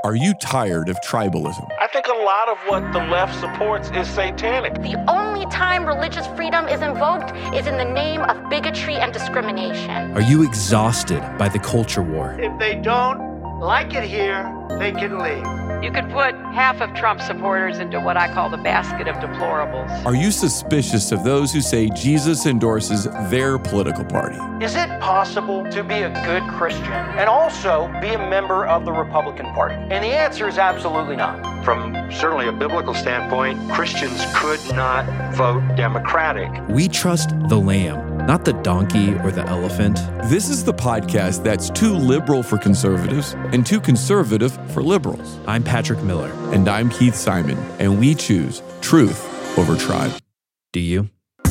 Are you tired of tribalism? I think a lot of what the left supports is satanic. The only time religious freedom is invoked is in the name of bigotry and discrimination. Are you exhausted by the culture war? If they don't like it here, they can leave. You could put half of Trump supporters into what I call the basket of deplorables. Are you suspicious of those who say Jesus endorses their political party? Is it possible to be a good Christian and also be a member of the Republican Party? And the answer is absolutely not. From certainly a biblical standpoint, Christians could not vote Democratic. We trust the lamb, not the donkey or the elephant. This is the podcast that's too liberal for conservatives and too conservative for liberals. I'm Patrick Miller. And I'm Keith Simon, and we choose truth over tribe. Do you?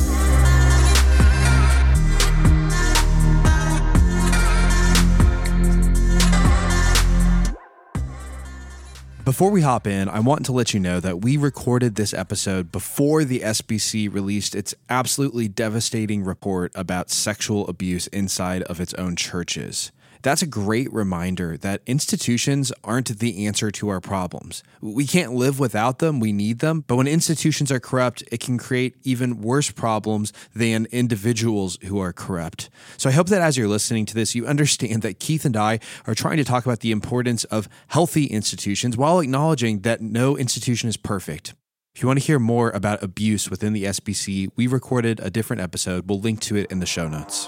Before we hop in, I want to let you know that we recorded this episode before the SBC released its absolutely devastating report about sexual abuse inside of its own churches. That's a great reminder that institutions aren't the answer to our problems. We can't live without them, we need them, but when institutions are corrupt, it can create even worse problems than individuals who are corrupt. So I hope that as you're listening to this, you understand that Keith and I are trying to talk about the importance of healthy institutions while acknowledging that no institution is perfect. If you want to hear more about abuse within the SBC, we recorded a different episode. We'll link to it in the show notes.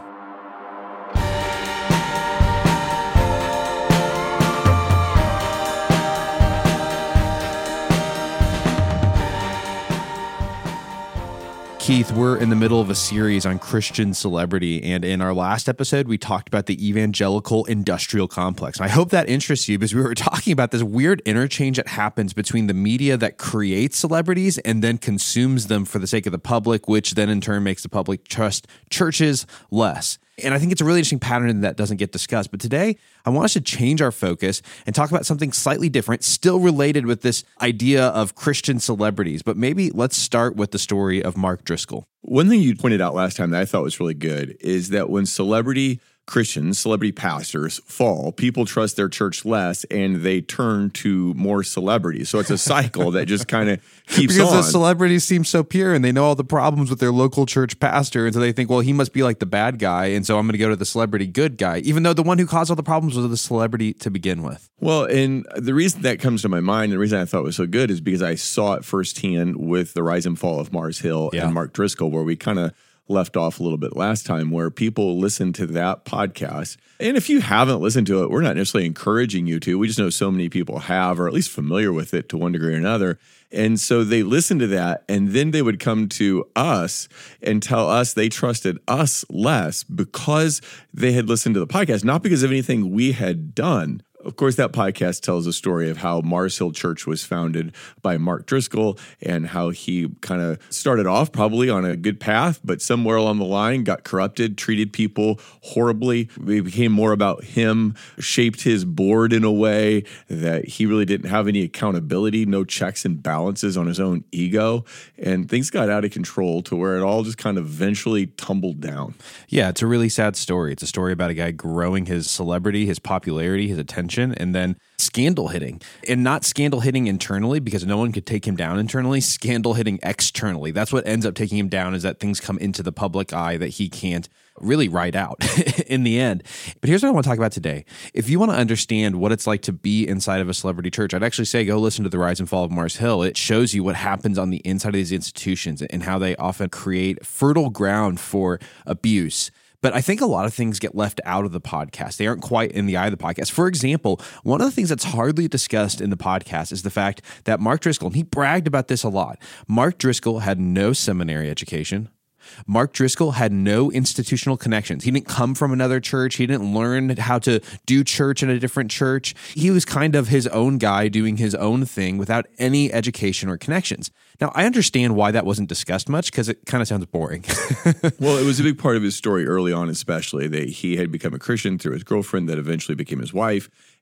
Keith, we're in the middle of a series on Christian celebrity, and in our last episode, we talked about the evangelical industrial complex. And I hope that interests you because we were talking about this weird interchange that happens between the media that creates celebrities and then consumes them for the sake of the public, which then in turn makes the public trust churches less. And I think it's a really interesting pattern that doesn't get discussed. But today, I want us to change our focus and talk about something slightly different, still related with this idea of Christian celebrities. But maybe let's start with the story of Mark Driscoll. One thing you pointed out last time that I thought was really good is that when celebrity Christians, celebrity pastors fall, people trust their church less and they turn to more celebrities. So it's a cycle that just kind of keeps because on. The celebrities seem so pure and they know all the problems with their local church pastor. And so they think, well, he must be like the bad guy. And so I'm going to go to the celebrity good guy, even though the one who caused all the problems was the celebrity to begin with. Well, and the reason that comes to my mind, and the reason I thought it was so good is because I saw it firsthand with the rise and fall of Mars Hill and Mark Driscoll, where we kind of left off a little bit last time, where people listen to that podcast. And if you haven't listened to it, we're not necessarily encouraging you to. We just know so many people have, or at least familiar with it to one degree or another. And so they listened to that, and then they would come to us and tell us they trusted us less because they had listened to the podcast, not because of anything we had done. Of course, that podcast tells a story of how Mars Hill Church was founded by Mark Driscoll and how he kind of started off probably on a good path, but somewhere along the line got corrupted, treated people horribly. It became more about him, shaped his board in a way that he really didn't have any accountability, no checks and balances on his own ego. And things got out of control to where it all just kind of eventually tumbled down. Yeah, it's a really sad story. It's a story about a guy growing his celebrity, his popularity, his attention, and then scandal hitting. And not scandal hitting internally because no one could take him down internally, scandal hitting externally. That's what ends up taking him down, is that things come into the public eye that he can't really ride out in the end. But here's what I want to talk about today. If you want to understand what it's like to be inside of a celebrity church, I'd actually say go listen to The Rise and Fall of Mars Hill. It shows you what happens on the inside of these institutions and how they often create fertile ground for abuse. But I think a lot of things get left out of the podcast. They aren't quite in the eye of the podcast. For example, one of the things that's hardly discussed in the podcast is the fact that Mark Driscoll, and he bragged about this a lot, Mark Driscoll had no seminary education. Mark Driscoll had no institutional connections. He didn't come from another church. He didn't learn how to do church in a different church. He was kind of his own guy doing his own thing without any education or connections. Now, I understand why that wasn't discussed much because it kind of sounds boring. Well, it was a big part of his story early on, especially that he had become a Christian through his girlfriend that eventually became his wife.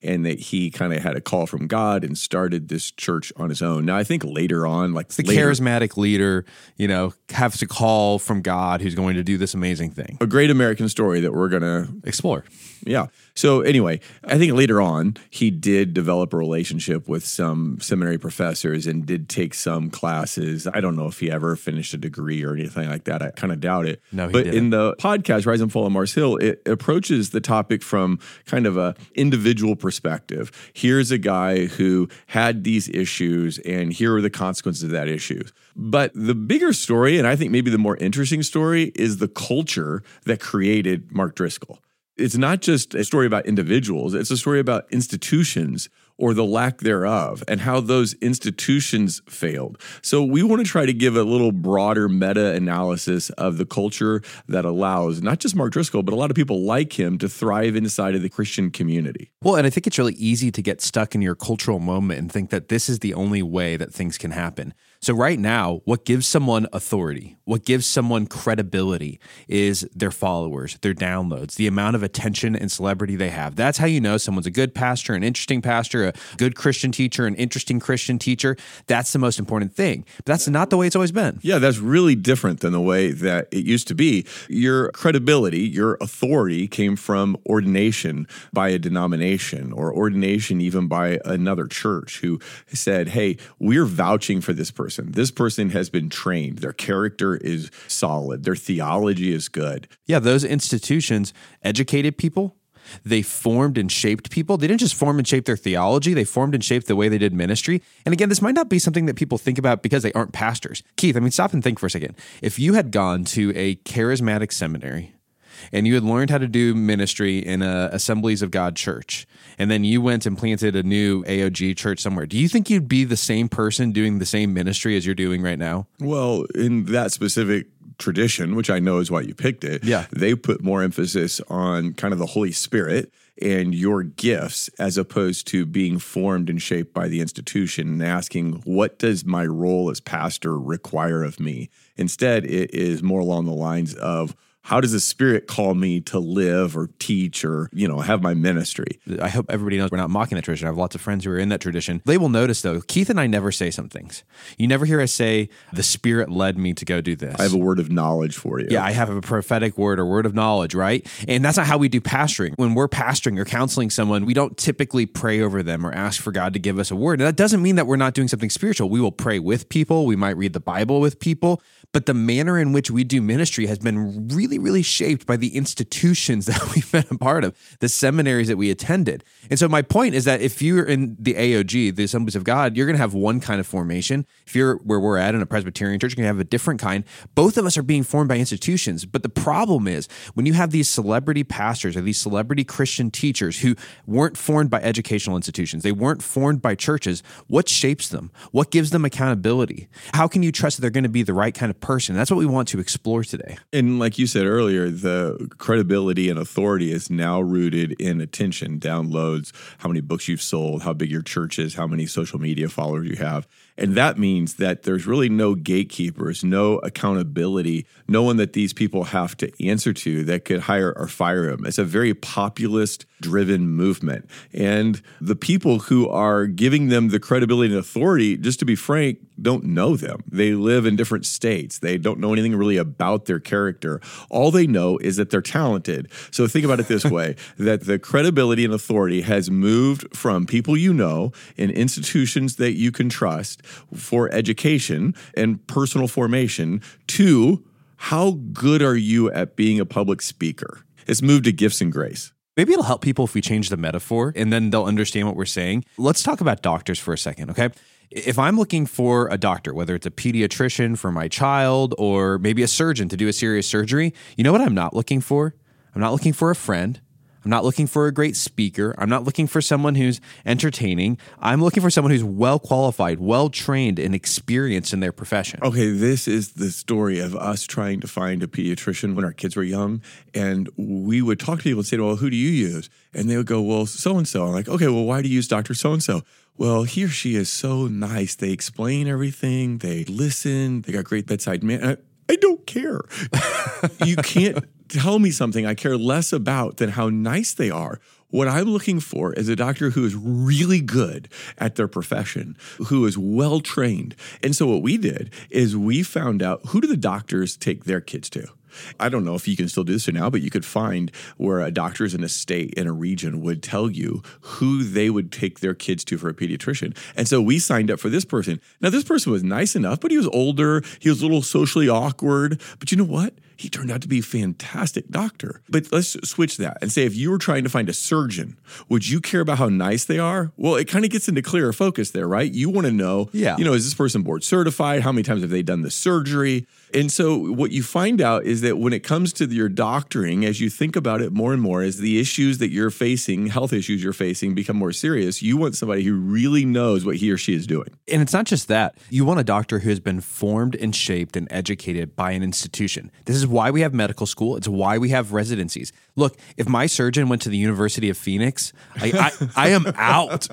and that he kind of had a call from God and started this church on his own. Now, I think later on, like the charismatic leader, has a call from God who's going to do this amazing thing. A great American story that we're going to explore. Yeah. So anyway, I think later on, he did develop a relationship with some seminary professors and did take some classes. I don't know if he ever finished a degree or anything like that. I kind of doubt it. No, he But didn't. in the podcast, Rise and Fall of Mars Hill, it approaches the topic from kind of a individual perspective. Here's a guy who had these issues, and here are the consequences of that issue. But the bigger story, and I think maybe the more interesting story, is the culture that created Mark Driscoll. It's not just a story about individuals. It's a story about institutions or the lack thereof and how those institutions failed. So we want to try to give a little broader meta-analysis of the culture that allows not just Mark Driscoll, but a lot of people like him to thrive inside of the Christian community. Well, and I think it's really easy to get stuck in your cultural moment and think that this is the only way that things can happen. So right now, what gives someone authority, what gives someone credibility is their followers, their downloads, the amount of attention and celebrity they have. That's how you know someone's a good pastor, an interesting pastor, a good Christian teacher, an interesting Christian teacher. That's the most important thing. But that's not the way it's always been. Yeah, that's really different than the way that it used to be. Your credibility, your authority came from ordination by a denomination or ordination even by another church who said, hey, we're vouching for this person. This person has been trained. Their character is solid. Their theology is good. Yeah, those institutions educated people. They formed and shaped people. They didn't just form and shape their theology. They formed and shaped the way they did ministry. And again, this might not be something that people think about because they aren't pastors. Keith, stop and think for a second. If you had gone to a charismatic seminary and you had learned how to do ministry in a Assemblies of God church, and then you went and planted a new AOG church somewhere, do you think you'd be the same person doing the same ministry as you're doing right now? Well, in that specific tradition, which I know is why you picked it, yeah, they put more emphasis on kind of the Holy Spirit and your gifts as opposed to being formed and shaped by the institution and asking, what does my role as pastor require of me? Instead, it is more along the lines of, how does the Spirit call me to live or teach or, have my ministry? I hope everybody knows we're not mocking that tradition. I have lots of friends who are in that tradition. They will notice, though, Keith and I never say some things. You never hear us say, the Spirit led me to go do this. I have a word of knowledge for you. Yeah, I have a prophetic word or word of knowledge, right? And that's not how we do pastoring. When we're pastoring or counseling someone, we don't typically pray over them or ask for God to give us a word. And that doesn't mean that we're not doing something spiritual. We will pray with people. We might read the Bible with people. But the manner in which we do ministry has been really, really shaped by the institutions that we've been a part of, the seminaries that we attended. And so my point is that if you're in the AOG, the Assemblies of God, you're going to have one kind of formation. If you're where we're at in a Presbyterian church, you're going to have a different kind. Both of us are being formed by institutions. But the problem is when you have these celebrity pastors or these celebrity Christian teachers who weren't formed by educational institutions, they weren't formed by churches, what shapes them? What gives them accountability? How can you trust that they're going to be the right kind of person? That's what we want to explore today. And like you said earlier, the credibility and authority is now rooted in attention, downloads, how many books you've sold, how big your church is, how many social media followers you have. And that means that there's really no gatekeepers, no accountability, no one that these people have to answer to that could hire or fire them. It's a very populist-driven movement. And the people who are giving them the credibility and authority, just to be frank, don't know them. They live in different states. They don't know anything really about their character. All they know is that they're talented. So think about it this way, that the credibility and authority has moved from people you know in institutions that you can trust for education and personal formation to how good are you at being a public speaker? It's moved to gifts and grace. Maybe it'll help people if we change the metaphor and then they'll understand what we're saying. Let's talk about doctors for a second, okay? If I'm looking for a doctor, whether it's a pediatrician for my child or maybe a surgeon to do a serious surgery, you know what I'm not looking for? I'm not looking for a friend. I'm not looking for a great speaker. I'm not looking for someone who's entertaining. I'm looking for someone who's well qualified, well trained, and experienced in their profession. Okay, this is the story of us trying to find a pediatrician when our kids were young. And we would talk to people and say, well, who do you use? And they would go, well, so-and-so. I'm like, okay, well, why do you use Dr. So-and-so? Well, he or she is so nice. They explain everything. They listen. They got great bedside manner. I don't care. You can't tell me something I care less about than how nice they are What I'm looking for is a doctor who is really good at their profession, who is well trained. And so what we did is we found out, who do the doctors take their kids to? I don't know if you can still do this now, but you could find where doctors in a state, in a region, would tell you who they would take their kids to for a pediatrician. And so we signed up for this person. Now, this person was nice enough, but he was older. He was a little socially awkward. But you know what? He turned out to be a fantastic doctor. But let's switch that and say, if you were trying to find a surgeon, would you care about how nice they are? Well, it kind of gets into clearer focus there, right? You want to know, is this person board certified? How many times have they done the surgery? And so what you find out is that when it comes to your doctoring, as you think about it more and more, as the issues that you're facing, health issues you're facing, become more serious, you want somebody who really knows what he or she is doing. And it's not just that. You want a doctor who has been formed and shaped and educated by an institution. This is why we have medical school. It's why we have residencies. Look, if my surgeon went to the University of Phoenix, I am out.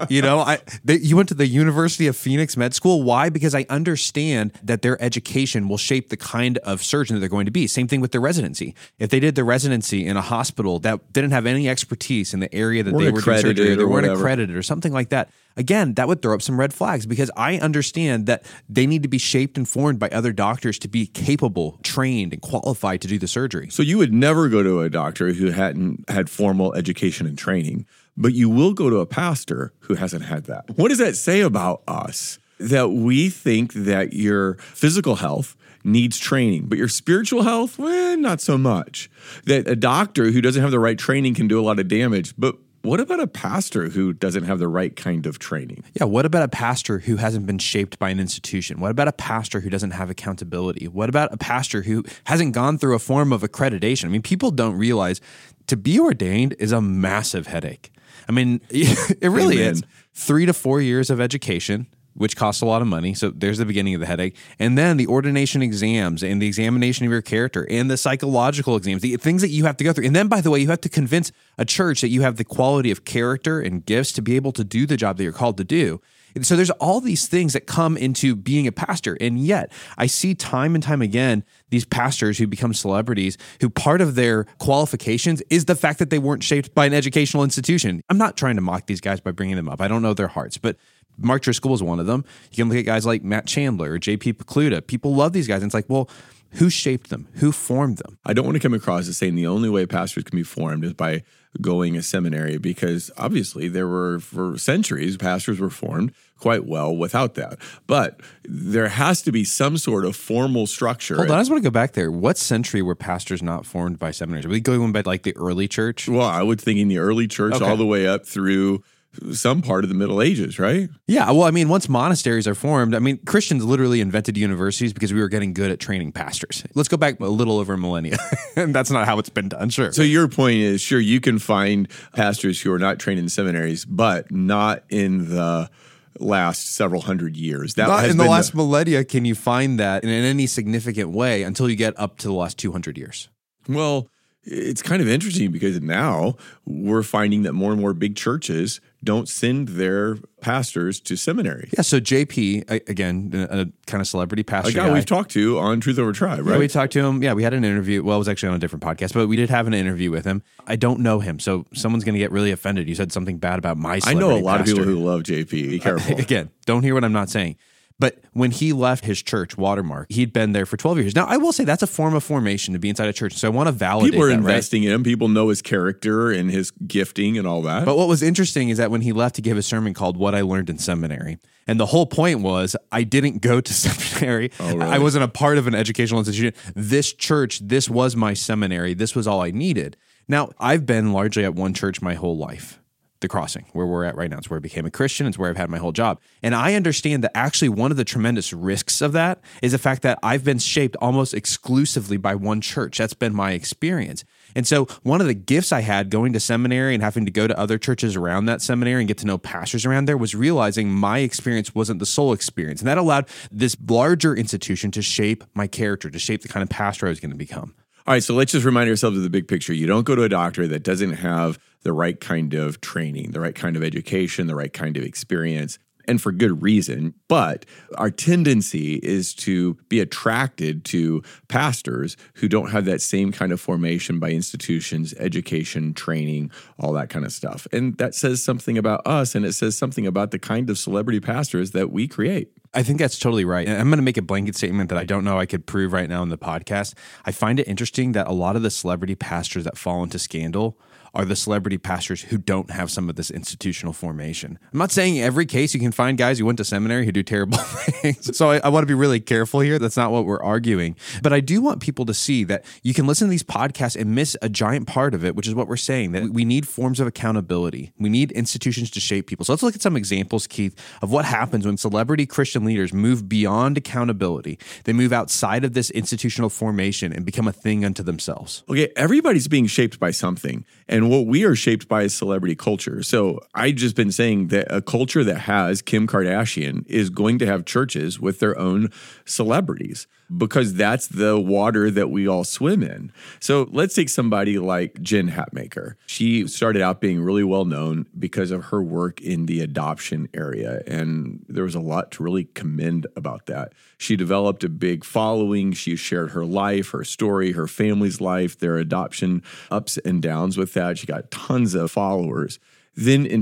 You went to the University of Phoenix Med School. Why? Because I understand that their education will shape the kind of surgeon that they're going to be. Same thing with their residency. If they did their residency in a hospital that didn't have any expertise in the area that they were doing surgery, or they weren't accredited or something like that, again, that would throw up some red flags, because I understand that they need to be shaped and formed by other doctors to be capable, trained, and qualified to do the surgery. So you would never go to a doctor who hadn't had formal education and training, but you will go to a pastor who hasn't had that. What does that say about us? That we think that your physical health needs training, but your spiritual health, not so much. That a doctor who doesn't have the right training can do a lot of damage, but what about a pastor who doesn't have the right kind of training? Yeah, what about a pastor who hasn't been shaped by an institution? What about a pastor who doesn't have accountability? What about a pastor who hasn't gone through a form of accreditation? I mean, people don't realize to be ordained is a massive headache. I mean, it really is. 3 to 4 years of education, which costs a lot of money. So there's the beginning of the headache. And then the ordination exams and the examination of your character and the psychological exams, the things that you have to go through. And then, by the way, you have to convince a church that you have the quality of character and gifts to be able to do the job that you're called to do. And so there's all these things that come into being a pastor. And yet I see time and time again, these pastors who become celebrities, who part of their qualifications is the fact that they weren't shaped by an educational institution. I'm not trying to mock these guys by bringing them up. I don't know their hearts, but Mark Driscoll was one of them. You can look at guys like Matt Chandler or JP Pokluda. People love these guys. And it's like, well, who shaped them? Who formed them? I don't want to come across as saying the only way pastors can be formed is by going a seminary, because obviously for centuries, pastors were formed quite well without that. But there has to be some sort of formal structure. Hold on, I just want to go back there. What century were pastors not formed by seminaries? Are we going by like the early church? Well, I would think in the early church all the way up through some part of the Middle Ages, right? Yeah, well, I mean, once monasteries are formed, I mean, Christians literally invented universities because we were getting good at training pastors. Let's go back a little over millennia, and that's not how it's been done, sure. So your point is, sure, you can find pastors who are not trained in seminaries, but not in the last several hundred years. That not in the last millennia can you find that in any significant way until you get up to the last 200 years. Well, it's kind of interesting because now we're finding that more and more big churches don't send their pastors to seminary. Yeah, so JP, again, a kind of celebrity pastor a guy we've talked to on Truth Over Tribe, right? Yeah, we talked to him. Yeah, we had an interview. Well, it was actually on a different podcast, but we did have an interview with him. I don't know him, so someone's going to get really offended. You said something bad about my celebrity I know a lot pastor. of people who love JP. Be careful. Again, don't hear what I'm not saying. But when he left his church, Watermark, he'd been there for 12 years. Now, I will say that's a form of formation to be inside a church. So I want to validate people are that, investing right? in him. People know his character and his gifting and all that. But what was interesting is that when he left, he gave a sermon called What I Learned in Seminary. And the whole point was, I didn't go to seminary. Oh, really? I wasn't a part of an educational institution. This church, this was my seminary. This was all I needed. Now, I've been largely at one church my whole life. The Crossing, where we're at right now. It's where I became a Christian. It's where I've had my whole job. And I understand that actually one of the tremendous risks of that is the fact that I've been shaped almost exclusively by one church. That's been my experience. And so one of the gifts I had going to seminary and having to go to other churches around that seminary and get to know pastors around there was realizing my experience wasn't the sole experience. And that allowed this larger institution to shape my character, to shape the kind of pastor I was going to become. All right, so let's just remind ourselves of the big picture. You don't go to a doctor that doesn't have the right kind of training, the right kind of education, the right kind of experience. and for good reason. But our tendency is to be attracted to pastors who don't have that same kind of formation by institutions, education, training, all that kind of stuff. And that says something about us, and it says something about the kind of celebrity pastors that we create. I think that's totally right. And I'm going to make a blanket statement that I don't know I could prove right now in the podcast. I find it interesting that a lot of the celebrity pastors that fall into scandal are the celebrity pastors who don't have some of this institutional formation. I'm not saying every case you can find guys who went to seminary who do terrible things. So I want to be really careful here. That's not what we're arguing. But I do want people to see that you can listen to these podcasts and miss a giant part of it, which is what we're saying, that we need forms of accountability. We need institutions to shape people. So let's look at some examples, Keith, of what happens when celebrity Christian leaders move beyond accountability. They move outside of this institutional formation and become a thing unto themselves. Okay, everybody's being shaped by something. And what we are shaped by is celebrity culture. So I've just been saying that a culture that has Kim Kardashian is going to have churches with their own celebrities because that's the water that we all swim in. So let's take somebody like Jen Hatmaker. She started out being really well known because of her work in the adoption area. And there was a lot to really commend about that. She developed a big following. She shared her life, her story, her family's life, their adoption ups and downs with that. She got tons of followers. Then in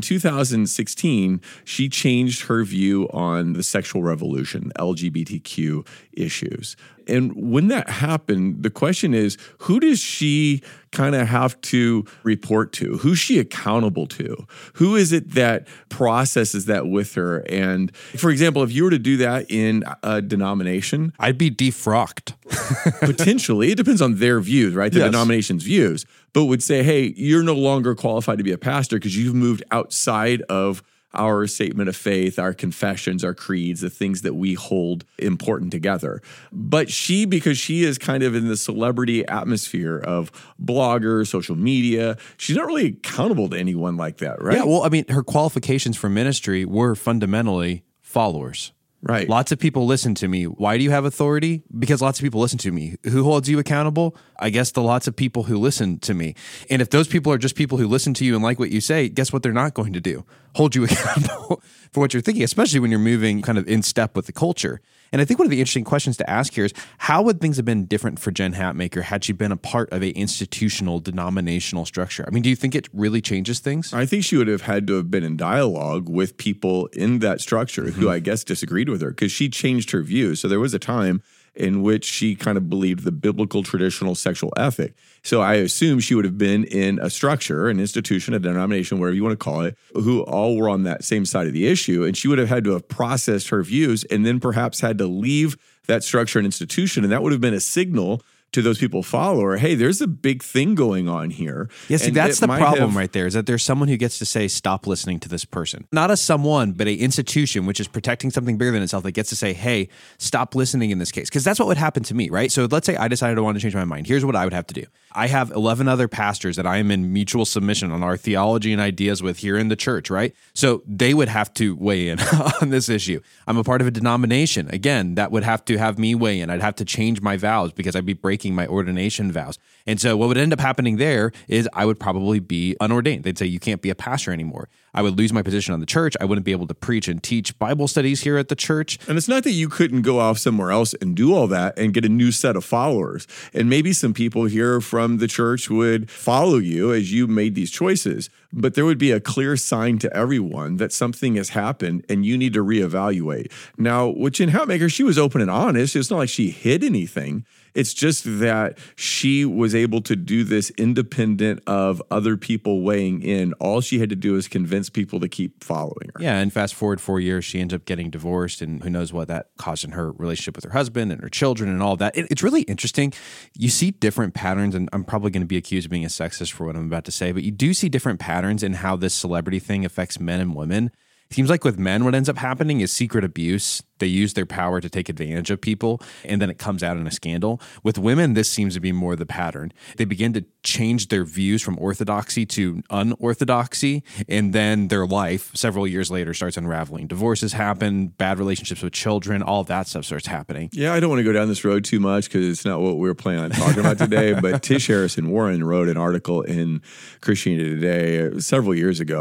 2016, she changed her view on the sexual revolution, LGBTQ issues. And when that happened, the question is, who does she kind of have to report to? Who's she accountable to? Who is it that processes that with her? And for example, if you were to do that in a denomination, I'd be defrocked. Potentially. It depends on their views, right? The denomination's views, but would say, hey, you're no longer qualified to be a pastor because you've moved outside of our statement of faith, our confessions, our creeds, the things that we hold important together. But she, because she is kind of in the celebrity atmosphere of bloggers, social media, she's not really accountable to anyone like that, right? Yeah, well, I mean, her qualifications for ministry were fundamentally followers. Right. Lots of people listen to me. Why do you have authority? Because lots of people listen to me. Who holds you accountable? I guess the lots of people who listen to me. And if those people are just people who listen to you and like what you say, guess what they're not going to do? Hold you accountable for what you're thinking, especially when you're moving kind of in step with the culture. And I think one of the interesting questions to ask here is, how would things have been different for Jen Hatmaker had she been a part of an institutional, denominational structure? I mean, do you think it really changes things? I think she would have had to have been in dialogue with people in that structure who I guess disagreed with her because she changed her views. So there was a time in which she kind of believed the biblical traditional sexual ethic. So I assume she would have been in a structure, an institution, a denomination, whatever you want to call it, who all were on that same side of the issue. And she would have had to have processed her views and then perhaps had to leave that structure and institution. And that would have been a signal to those people follow her, hey, there's a big thing going on here. Yeah, see, that's the problem right there, is that there's someone who gets to say, stop listening to this person. Not a someone, but an institution, which is protecting something bigger than itself, that gets to say, hey, stop listening in this case. Because that's what would happen to me, right? So let's say I decided I wanted to change my mind. Here's what I would have to do. I have 11 other pastors that I am in mutual submission on our theology and ideas with here in the church, right? So they would have to weigh in on this issue. I'm a part of a denomination. Again, that would have to have me weigh in. I'd have to change my vows because I'd be breaking my ordination vows. And so what would end up happening there is I would probably be unordained. They'd say, you can't be a pastor anymore. I would lose my position on the church. I wouldn't be able to preach and teach Bible studies here at the church. And it's not that you couldn't go off somewhere else and do all that and get a new set of followers. And maybe some people here from the church would follow you as you made these choices. But there would be a clear sign to everyone that something has happened and you need to reevaluate. Now, with Jen Hatmaker, she was open and honest. It's not like she hid anything. It's just that she was able to do this independent of other people weighing in. All she had to do is convince people to keep following her. Yeah, and fast forward 4 years, she ends up getting divorced, and who knows what that caused in her relationship with her husband and her children and all of that. It's really interesting. You see different patterns, and I'm probably going to be accused of being a sexist for what I'm about to say, but you do see different patterns in how this celebrity thing affects men and women. It seems like with men, what ends up happening is secret abuse. They use their power to take advantage of people, and then it comes out in a scandal. With women, this seems to be more the pattern. They begin to change their views from orthodoxy to unorthodoxy, and then their life several years later starts unraveling. Divorces happen, bad relationships with children, all of that stuff starts happening. Yeah, I don't want to go down this road too much because it's not what we were planning on talking about today, but Tish Harrison Warren wrote an article in Christianity Today several years ago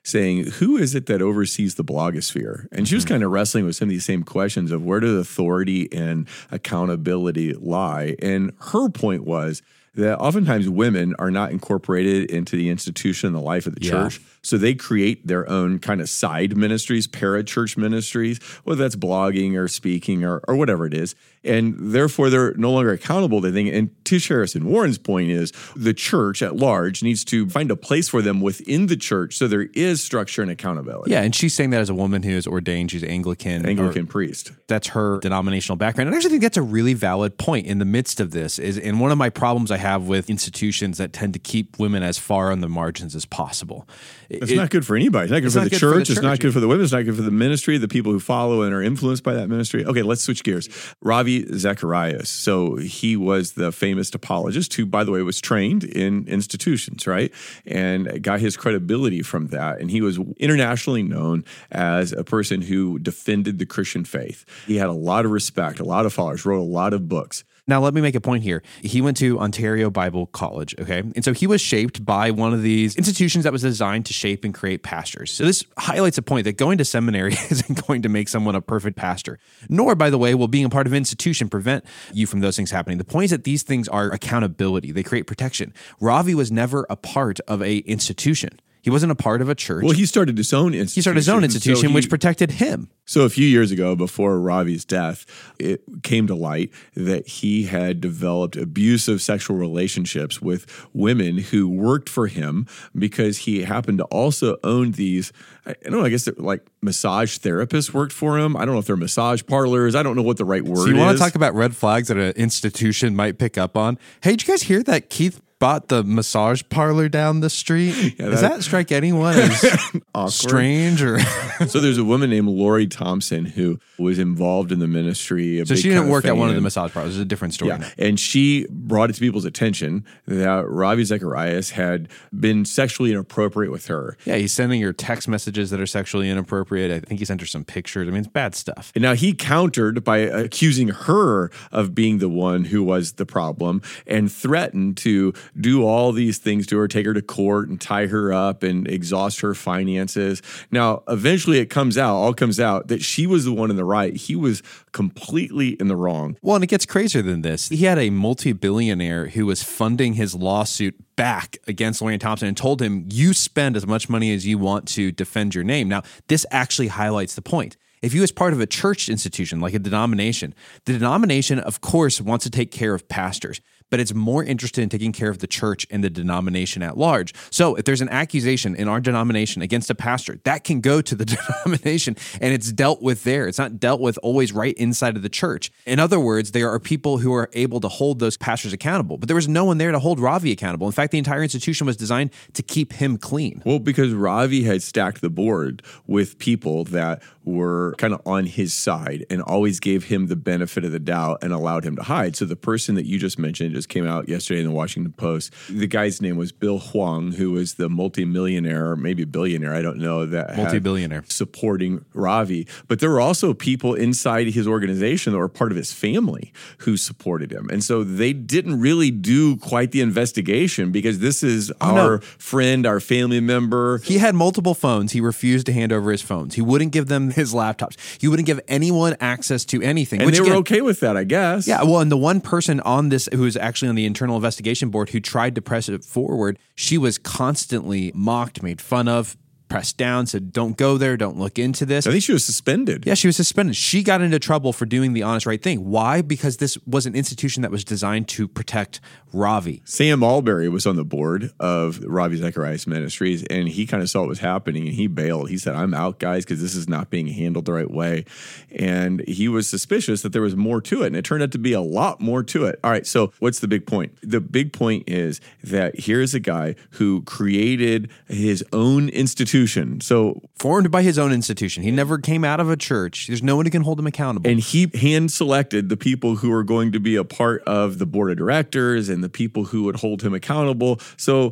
saying, who is it that oversees the blogosphere? And she was kind of wrestling with some of these same questions of where do authority and accountability lie? And her point was that oftentimes women are not incorporated into the institution and the life of the church. So they create their own kind of side ministries, parachurch ministries, whether that's blogging or speaking or whatever it is. And therefore, they're no longer accountable to things. And Tish Harrison Warren's point is the church at large needs to find a place for them within the church so there is structure and accountability. Yeah, and she's saying that as a woman who is ordained. She's Anglican priest. That's her denominational background. And I actually think that's a really valid point in the midst of this. And one of my problems I have with institutions that tend to keep women as far on the margins as possible. It's not good for anybody. It's not good for the church. It's not good for the women. It's not good for the ministry, the people who follow and are influenced by that ministry. Okay, let's switch gears. Ravi Zacharias. So he was the famous apologist who, by the way, was trained in institutions, right? And got his credibility from that. And he was internationally known as a person who defended the Christian faith. He had a lot of respect, a lot of followers, wrote a lot of books. Now, let me make a point here. He went to Ontario Bible College, okay? And so he was shaped by one of these institutions that was designed to shape and create pastors. So this highlights a point that going to seminary isn't going to make someone a perfect pastor. Nor, by the way, will being a part of an institution prevent you from those things happening. The point is that these things are accountability. They create protection. Ravi was never a part of an institution. He wasn't a part of a church. Well, he started his own institution. He started his own institution, which protected him. So a few years ago, before Ravi's death, it came to light that he had developed abusive sexual relationships with women who worked for him because he happened to also own these, I don't know, I guess like massage therapists worked for him. I don't know if they're massage parlors. I don't know what the right word is. So you want to talk about red flags that an institution might pick up on? Hey, did you guys hear that Keith bought the massage parlor down the street? Does that strike anyone as strange? Or So there's a woman named Lori Thompson who was involved in the ministry. So she didn't work at one of the massage parlors. It's a different story. Yeah. And she brought it to people's attention that Ravi Zacharias had been sexually inappropriate with her. Yeah, he's sending her text messages that are sexually inappropriate. I think he sent her some pictures. I mean, it's bad stuff. And now he countered by accusing her of being the one who was the problem and threatened to do all these things to her, take her to court and tie her up and exhaust her finances. Now, eventually it all comes out that she was the one in the right. He was completely in the wrong. Well, and it gets crazier than this. He had a multi-billionaire who was funding his lawsuit back against Lori Thompson and told him, you spend as much money as you want to defend your name. Now, this actually highlights the point. If you, as part of a church institution, like a denomination, the denomination, of course, wants to take care of pastors, but it's more interested in taking care of the church and the denomination at large. So if there's an accusation in our denomination against a pastor, that can go to the denomination and it's dealt with there. It's not dealt with always right inside of the church. In other words, there are people who are able to hold those pastors accountable, but there was no one there to hold Ravi accountable. In fact, the entire institution was designed to keep him clean. Well, because Ravi had stacked the board with people that were kind of on his side and always gave him the benefit of the doubt and allowed him to hide. So the person that you just mentioned just came out yesterday in the Washington Post. The guy's name was Bill Huang, who was the multimillionaire, or maybe billionaire, I don't know, that multi-billionaire supporting Ravi. But there were also people inside his organization that were part of his family who supported him. And so they didn't really do quite the investigation because this is our friend, our family member. He had multiple phones. He refused to hand over his phones. He wouldn't give them his laptops. He wouldn't give anyone access to anything. And they were okay with that, I guess. Yeah, well, and the one person on this who was actually on the internal investigation board who tried to press it forward, she was constantly mocked, made fun of, pressed down, said, don't go there, don't look into this. I think she was suspended. Yeah, she was suspended. She got into trouble for doing the honest right thing. Why? Because this was an institution that was designed to protect Ravi. Sam Alberry was on the board of Ravi Zacharias Ministries, and he kind of saw what was happening, and he bailed. He said, I'm out, guys, because this is not being handled the right way. And he was suspicious that there was more to it, and it turned out to be a lot more to it. All right, so what's the big point? The big point is that here's a guy who created his own institution. So formed by his own institution. He never came out of a church. There's no one who can hold him accountable. And he hand selected the people who are going to be a part of the board of directors and the people who would hold him accountable. So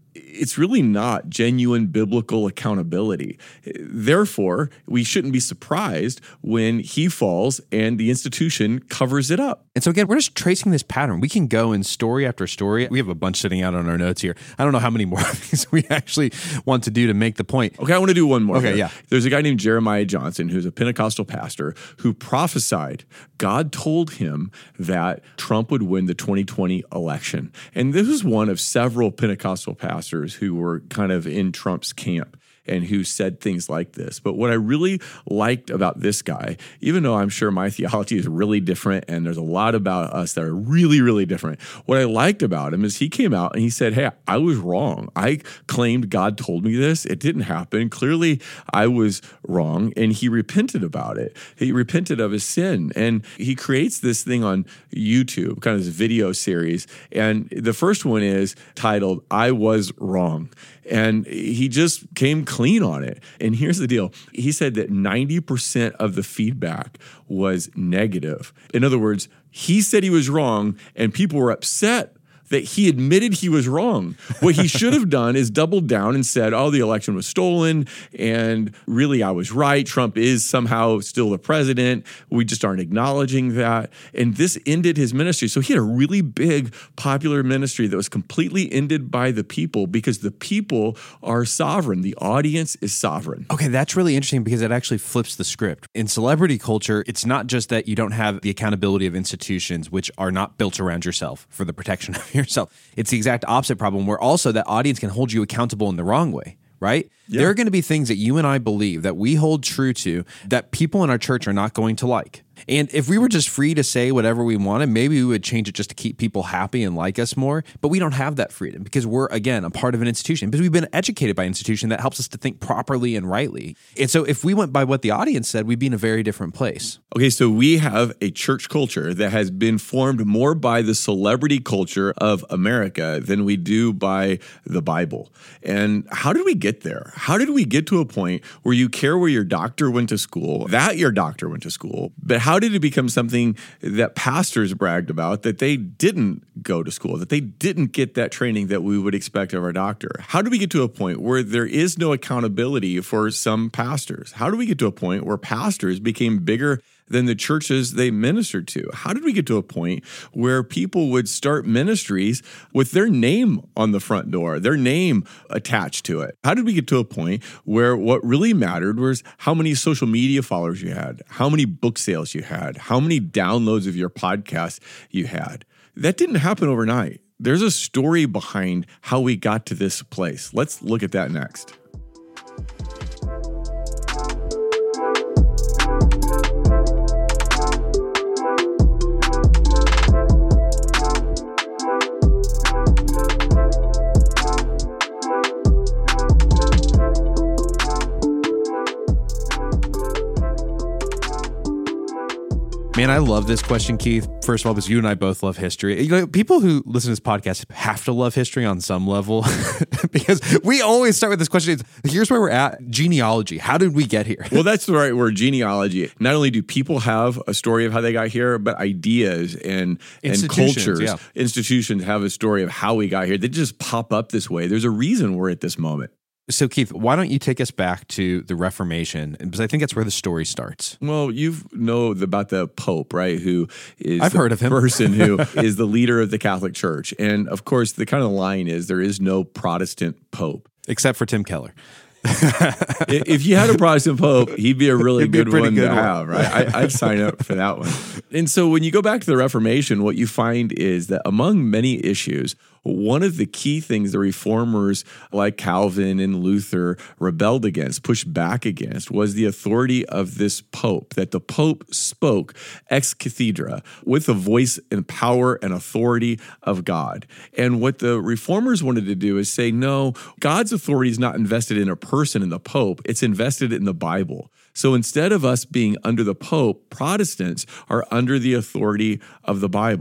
it's really not genuine biblical accountability. Therefore, we shouldn't be surprised when he falls and the institution covers it up. And so again, we're just tracing this pattern. We can go in story after story. We have a bunch sitting out on our notes here. I don't know how many more of these we actually want to do to make the point. Okay, I want to do one more. Okay, here. yeah. There's a guy named Jeremiah Johnson who's a Pentecostal pastor who prophesied. God told him that Trump would win the 2020 election. And this is one of several Pentecostal pastors who were kind of in Trump's camp and who said things like this. But what I really liked about this guy, even though I'm sure my theology is really different and there's a lot about us that are really, really different, what I liked about him is he came out and he said, hey, I was wrong. I claimed God told me this. It didn't happen. Clearly, I was wrong. And he repented about it. He repented of his sin. And he creates this thing on YouTube, kind of this video series. And the first one is titled, I Was Wrong. And he just came clean on it. And here's the deal. He said that 90% of the feedback was negative. In other words, he said he was wrong and people were upset that he admitted he was wrong. What he should have done is doubled down and said, oh, the election was stolen, and really I was right. Trump is somehow still the president. We just aren't acknowledging that. And this ended his ministry. So he had a really big, popular ministry that was completely ended by the people because the people are sovereign. The audience is sovereign. Okay, that's really interesting because it actually flips the script. In celebrity culture, it's not just that you don't have the accountability of institutions which are not built around yourself for the protection of yourself. It's the exact opposite problem where also that audience can hold you accountable in the wrong way, right? Yeah. There are going to be things that you and I believe that we hold true to that people in our church are not going to like. And if we were just free to say whatever we wanted, maybe we would change it just to keep people happy and like us more. But we don't have that freedom because we're, again, a part of an institution, because we've been educated by an institution that helps us to think properly and rightly. And so if we went by what the audience said, we'd be in a very different place. Okay, so we have a church culture that has been formed more by the celebrity culture of America than we do by the Bible. And how did we get there? How did we get to a point where you care where your doctor went to school, that your doctor went to school, but how did it become something that pastors bragged about, that they didn't go to school, that they didn't get that training that we would expect of our doctor? How do we get to a point where there is no accountability for some pastors? How do we get to a point where pastors became bigger than the churches they ministered to? How did we get to a point where people would start ministries with their name on the front door, their name attached to it? How did we get to a point where what really mattered was how many social media followers you had, how many book sales you had, how many downloads of your podcast you had? That didn't happen overnight. There's a story behind how we got to this place. Let's look at that next. Man, I love this question, Keith. First of all, because you and I both love history. You know, people who listen to this podcast have to love history on some level because we always start with this question. Here's where we're at. Genealogy. How did we get here? Well, that's the right word, genealogy. Not only do people have a story of how they got here, but ideas and cultures, institutions have a story of how we got here. They just pop up this way. There's a reason we're at this moment. So, Keith, why don't you take us back to the Reformation? Because I think that's where the story starts. Well, you know about the Pope, right? Who is I've heard of him. Person who is the leader of the Catholic Church. And of course, the kind of line is there is no Protestant Pope. Except for Tim Keller. If you had a Protestant Pope, he'd be a really good one to have, right? I'd sign up for that one. And so when you go back to the Reformation, what you find is that among many issues, one of the key things the reformers like Calvin and Luther rebelled against, pushed back against, was the authority of this Pope, that the Pope spoke ex cathedra with the voice and power and authority of God. And what the reformers wanted to do is say, no, God's authority is not invested in a person in the Pope, it's invested in the Bible. So instead of us being under the Pope, Protestants are under the authority of the Bible.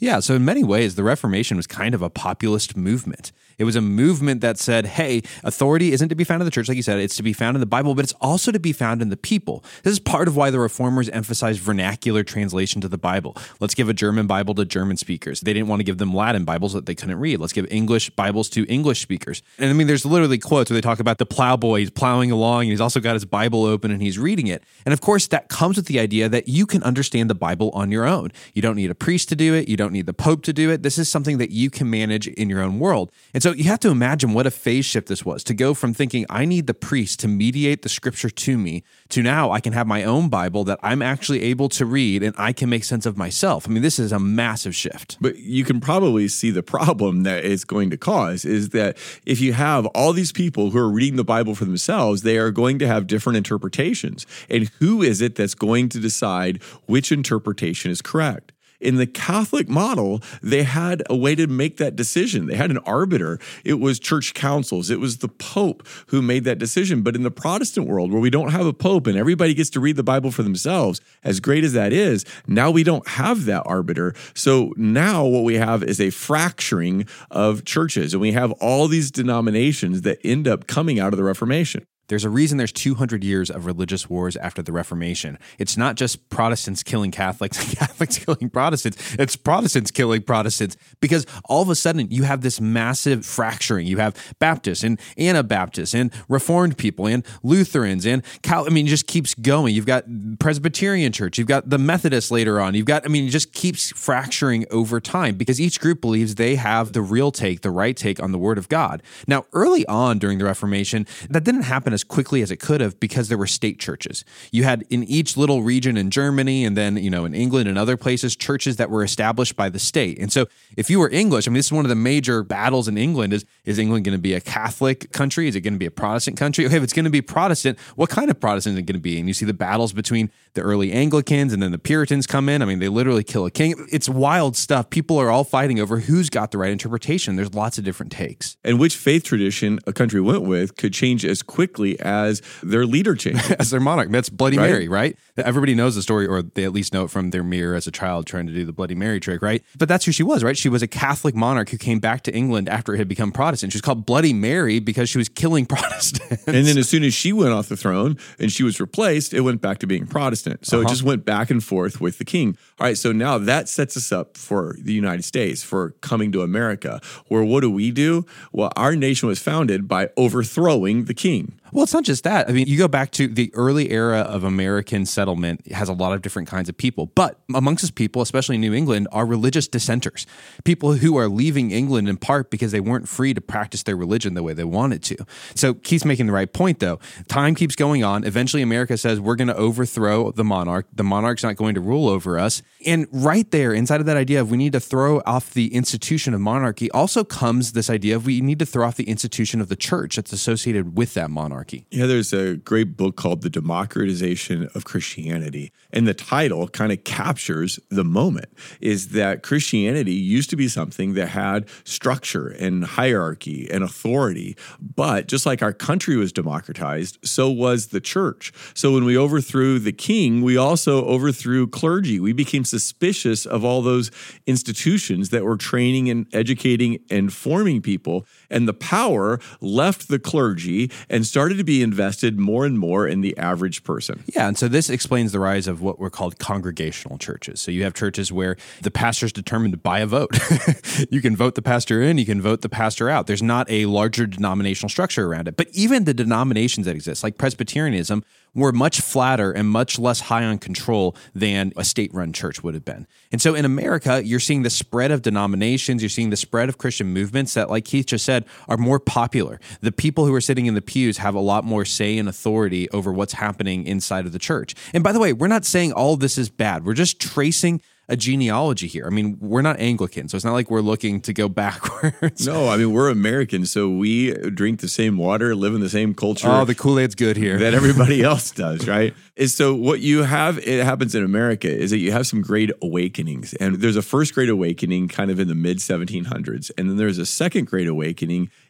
Yeah, so in many ways, the Reformation was kind of a populist movement. It was a movement that said, hey, authority isn't to be found in the church, like you said, it's to be found in the Bible, but it's also to be found in the people. This is part of why the Reformers emphasized vernacular translation to the Bible. Let's give a German Bible to German speakers. They didn't want to give them Latin Bibles that they couldn't read. Let's give English Bibles to English speakers. And I mean, there's literally quotes where they talk about the plowboy, he's plowing along, and he's also got his Bible open and he's reading it. And of course, that comes with the idea that you can understand the Bible on your own. You don't need a priest to do it. You don't need the Pope to do it. This is something that you can manage in your own world. And so you have to imagine what a phase shift this was, to go from thinking I need the priest to mediate the scripture to me, to now I can have my own Bible that I'm actually able to read and I can make sense of myself. I mean, this is a massive shift. But you can probably see the problem that it's going to cause is that if you have all these people who are reading the Bible for themselves, they are going to have different interpretations. And who is it that's going to decide which interpretation is correct? In the Catholic model, they had a way to make that decision. They had an arbiter. It was church councils. It was the Pope who made that decision. But in the Protestant world, where we don't have a Pope and everybody gets to read the Bible for themselves, as great as that is, now we don't have that arbiter. So now what we have is a fracturing of churches, and we have all these denominations that end up coming out of the Reformation. There's a reason there's 200 years of religious wars after the Reformation. It's not just Protestants killing Catholics and Catholics killing Protestants. It's Protestants killing Protestants, because all of a sudden you have this massive fracturing. You have Baptists and Anabaptists and Reformed people and Lutherans and it just keeps going. You've got Presbyterian Church. You've got the Methodists later on. It just keeps fracturing over time because each group believes they have the real take, the right take on the Word of God. Now, early on during the Reformation, that didn't happen as quickly as it could have because there were state churches. You had in each little region in Germany and then, in England and other places, churches that were established by the state. And so if you were English, this is one of the major battles in England is England going to be a Catholic country? Is it going to be a Protestant country? Okay, if it's going to be Protestant, what kind of Protestant is it going to be? And you see the battles between the early Anglicans and then the Puritans come in. They literally kill a king. It's wild stuff. People are all fighting over who's got the right interpretation. There's lots of different takes. And which faith tradition a country went with could change as quickly as their leader changed. As their monarch. That's Bloody Mary, right? Everybody knows the story, or they at least know it from their mirror as a child trying to do the Bloody Mary trick, right? But that's who she was, right? She was a Catholic monarch who came back to England after it had become Protestant. She was called Bloody Mary because she was killing Protestants. And then as soon as she went off the throne and she was replaced, it went back to being Protestant. So it just went back and forth with the king. All right, so now that sets us up for the United States, for coming to America, where what do? Well, our nation was founded by overthrowing the king. Well, it's not just that. You go back to the early era of American settlement. It has a lot of different kinds of people. But amongst this people, especially in New England, are religious dissenters. People who are leaving England in part because they weren't free to practice their religion the way they wanted to. So Keith's making the right point, though. Time keeps going on. Eventually, America says, we're going to overthrow the monarch. The monarch's not going to rule over us. And right there, inside of that idea of we need to throw off the institution of monarchy, also comes this idea of we need to throw off the institution of the church that's associated with that monarchy. Yeah, there's a great book called The Democratization of Christianity. And the title kind of captures the moment, is that Christianity used to be something that had structure and hierarchy and authority. But just like our country was democratized, so was the church. So when we overthrew the king, we also overthrew clergy. We became suspicious of all those institutions that were training and educating and forming people. And the power left the clergy and started to be invested more and more in the average person. Yeah, and so this explains the rise of what were called congregational churches. So you have churches where the pastor's determined by a vote. You can vote the pastor in, you can vote the pastor out. There's not a larger denominational structure around it. But even the denominations that exist, like Presbyterianism, were much flatter and much less high on control than a state-run church would have been. And so in America, you're seeing the spread of denominations, you're seeing the spread of Christian movements that, like Keith just said, are more popular. The people who are sitting in the pews have a lot more say and authority over what's happening inside of the church. And by the way, we're not saying all of this is bad. We're just tracing a genealogy here. We're not Anglican, so it's not like we're looking to go backwards. No, we're Americans, so we drink the same water, live in the same culture. Oh, the Kool-Aid's good here. That everybody else does, right? And so what you have, it happens in America, is that you have some great awakenings. And there's a first great awakening kind of in the mid-1700s. And then there's a second great awakening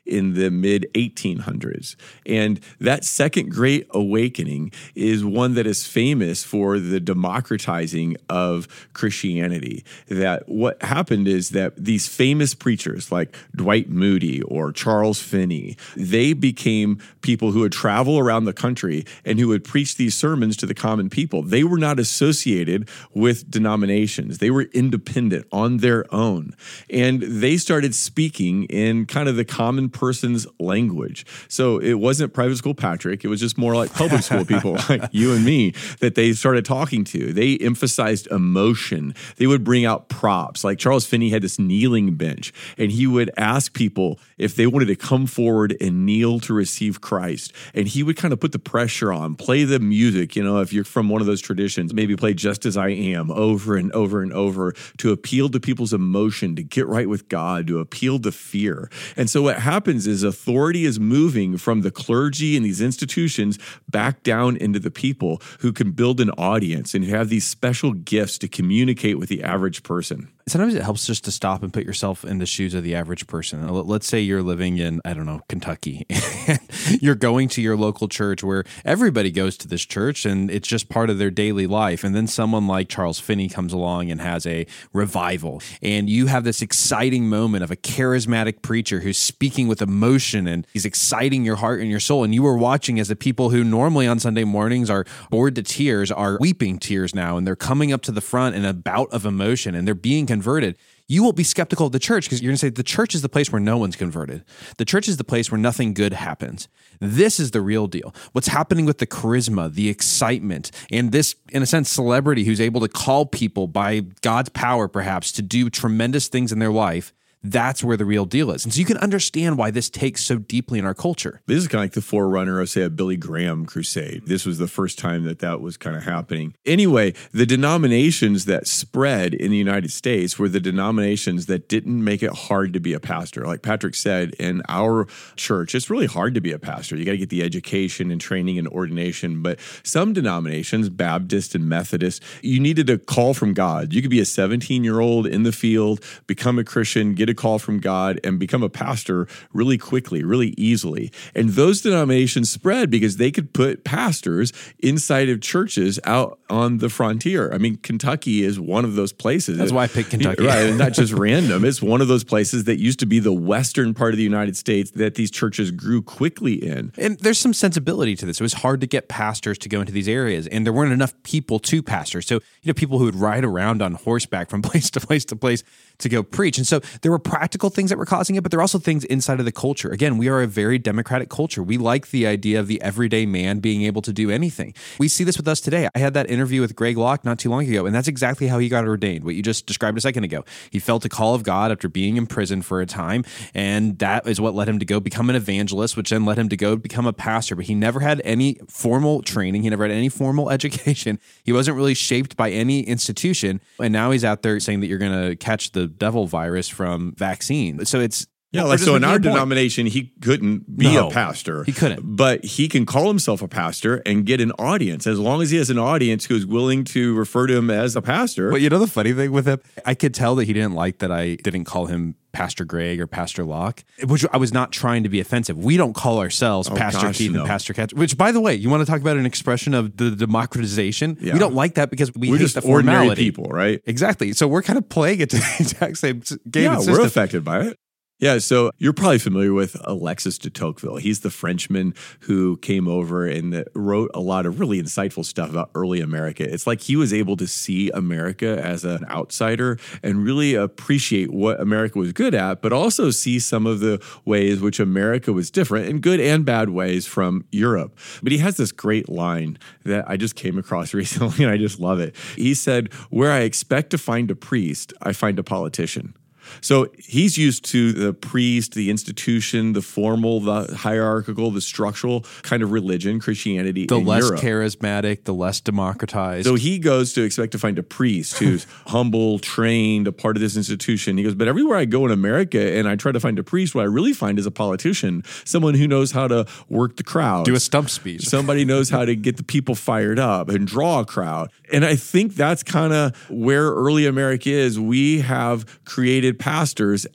in the mid 1800s. And that Second Great Awakening is one that is famous for the democratizing of Christianity. That what happened is that these famous preachers like Dwight Moody or Charles Finney, they became people who would travel around the country and who would preach these sermons to the common people. They were not associated with denominations. They were independent on their own. And they started speaking in kind of the common person's language. So it wasn't private school Patrick. It was just more like public school people like you and me that they started talking to. They emphasized emotion. They would bring out props. Like Charles Finney had this kneeling bench, and he would ask people if they wanted to come forward and kneel to receive Christ. And he would kind of put the pressure on, play the music, if you're from one of those traditions, maybe play Just As I Am over and over and over to appeal to people's emotion, to get right with God, to appeal to fear. And so what happens is authority is moving from the clergy and these institutions back down into the people who can build an audience and who have these special gifts to communicate with the average person. Sometimes it helps just to stop and put yourself in the shoes of the average person. Let's say you're living in, Kentucky. You're going to your local church where everybody goes to this church and it's just part of their daily life. And then someone like Charles Finney comes along and has a revival. And you have this exciting moment of a charismatic preacher who's speaking with emotion and he's exciting your heart and your soul. And you are watching as the people who normally on Sunday mornings are bored to tears are weeping tears now. And they're coming up to the front in a bout of emotion and they're being converted. You will be skeptical of the church because you're going to say the church is the place where no one's converted. The church is the place where nothing good happens. This is the real deal. What's happening with the charisma, the excitement, and this, in a sense, celebrity who's able to call people by God's power, perhaps, to do tremendous things in their life. That's where the real deal is. And so you can understand why this takes so deeply in our culture. This is kind of like the forerunner of, say, a Billy Graham crusade. This was the first time that was kind of happening. Anyway, the denominations that spread in the United States were the denominations that didn't make it hard to be a pastor. Like Patrick said, in our church, it's really hard to be a pastor. You got to get the education and training and ordination. But some denominations, Baptist and Methodist, you needed a call from God. You could be a 17-year-old in the field, become a Christian, get a call from God and become a pastor really quickly, really easily. And those denominations spread because they could put pastors inside of churches out on the frontier. I mean, Kentucky is one of those places. That's why I picked Kentucky. Right, and not just random. It's one of those places that used to be the western part of the United States that these churches grew quickly in. And there's some sensibility to this. It was hard to get pastors to go into these areas, and there weren't enough people to pastor. So, people who would ride around on horseback from place to place to place to go preach. And so there were practical things that were causing it, but there are also things inside of the culture. Again, we are a very democratic culture. We like the idea of the everyday man being able to do anything. We see this with us today. I had that interview with Greg Locke not too long ago, and that's exactly how he got ordained, what you just described a second ago. He felt a call of God after being in prison for a time, and that is what led him to go become an evangelist, which then led him to go become a pastor. But he never had any formal training. He never had any formal education. He wasn't really shaped by any institution, and now he's out there saying that you're going to catch the devil virus from vaccine. So it's so in our denomination, he couldn't be a pastor. He couldn't. But he can call himself a pastor and get an audience. As long as he has an audience who's willing to refer to him as a pastor. But the funny thing with him, I could tell that he didn't like that I didn't call him Pastor Greg or Pastor Locke, which I was not trying to be offensive. We don't call ourselves Pastor Keith and Pastor Katz, which, by the way, you want to talk about an expression of the democratization? Yeah. We don't like that because we're hate just the formality. Ordinary people, right? Exactly. So we're kind of playing it to the exact same game. Yeah, we're affected by it. Yeah, so you're probably familiar with Alexis de Tocqueville. He's the Frenchman who came over and wrote a lot of really insightful stuff about early America. It's like he was able to see America as an outsider and really appreciate what America was good at, but also see some of the ways which America was different in good and bad ways from Europe. But he has this great line that I just came across recently, and I just love it. He said, "Where I expect to find a priest, I find a politician." So he's used to the priest, the institution, the formal, the hierarchical, the structural kind of religion, Christianity the in less Europe. Charismatic, the less democratized. So he goes to expect to find a priest who's humble, trained, a part of this institution. He goes, but everywhere I go in America and I try to find a priest, what I really find is a politician, someone who knows how to work the crowd. Do a stump speech. Somebody knows how to get the people fired up and draw a crowd. And I think that's kind of where early America is. We have created pastors as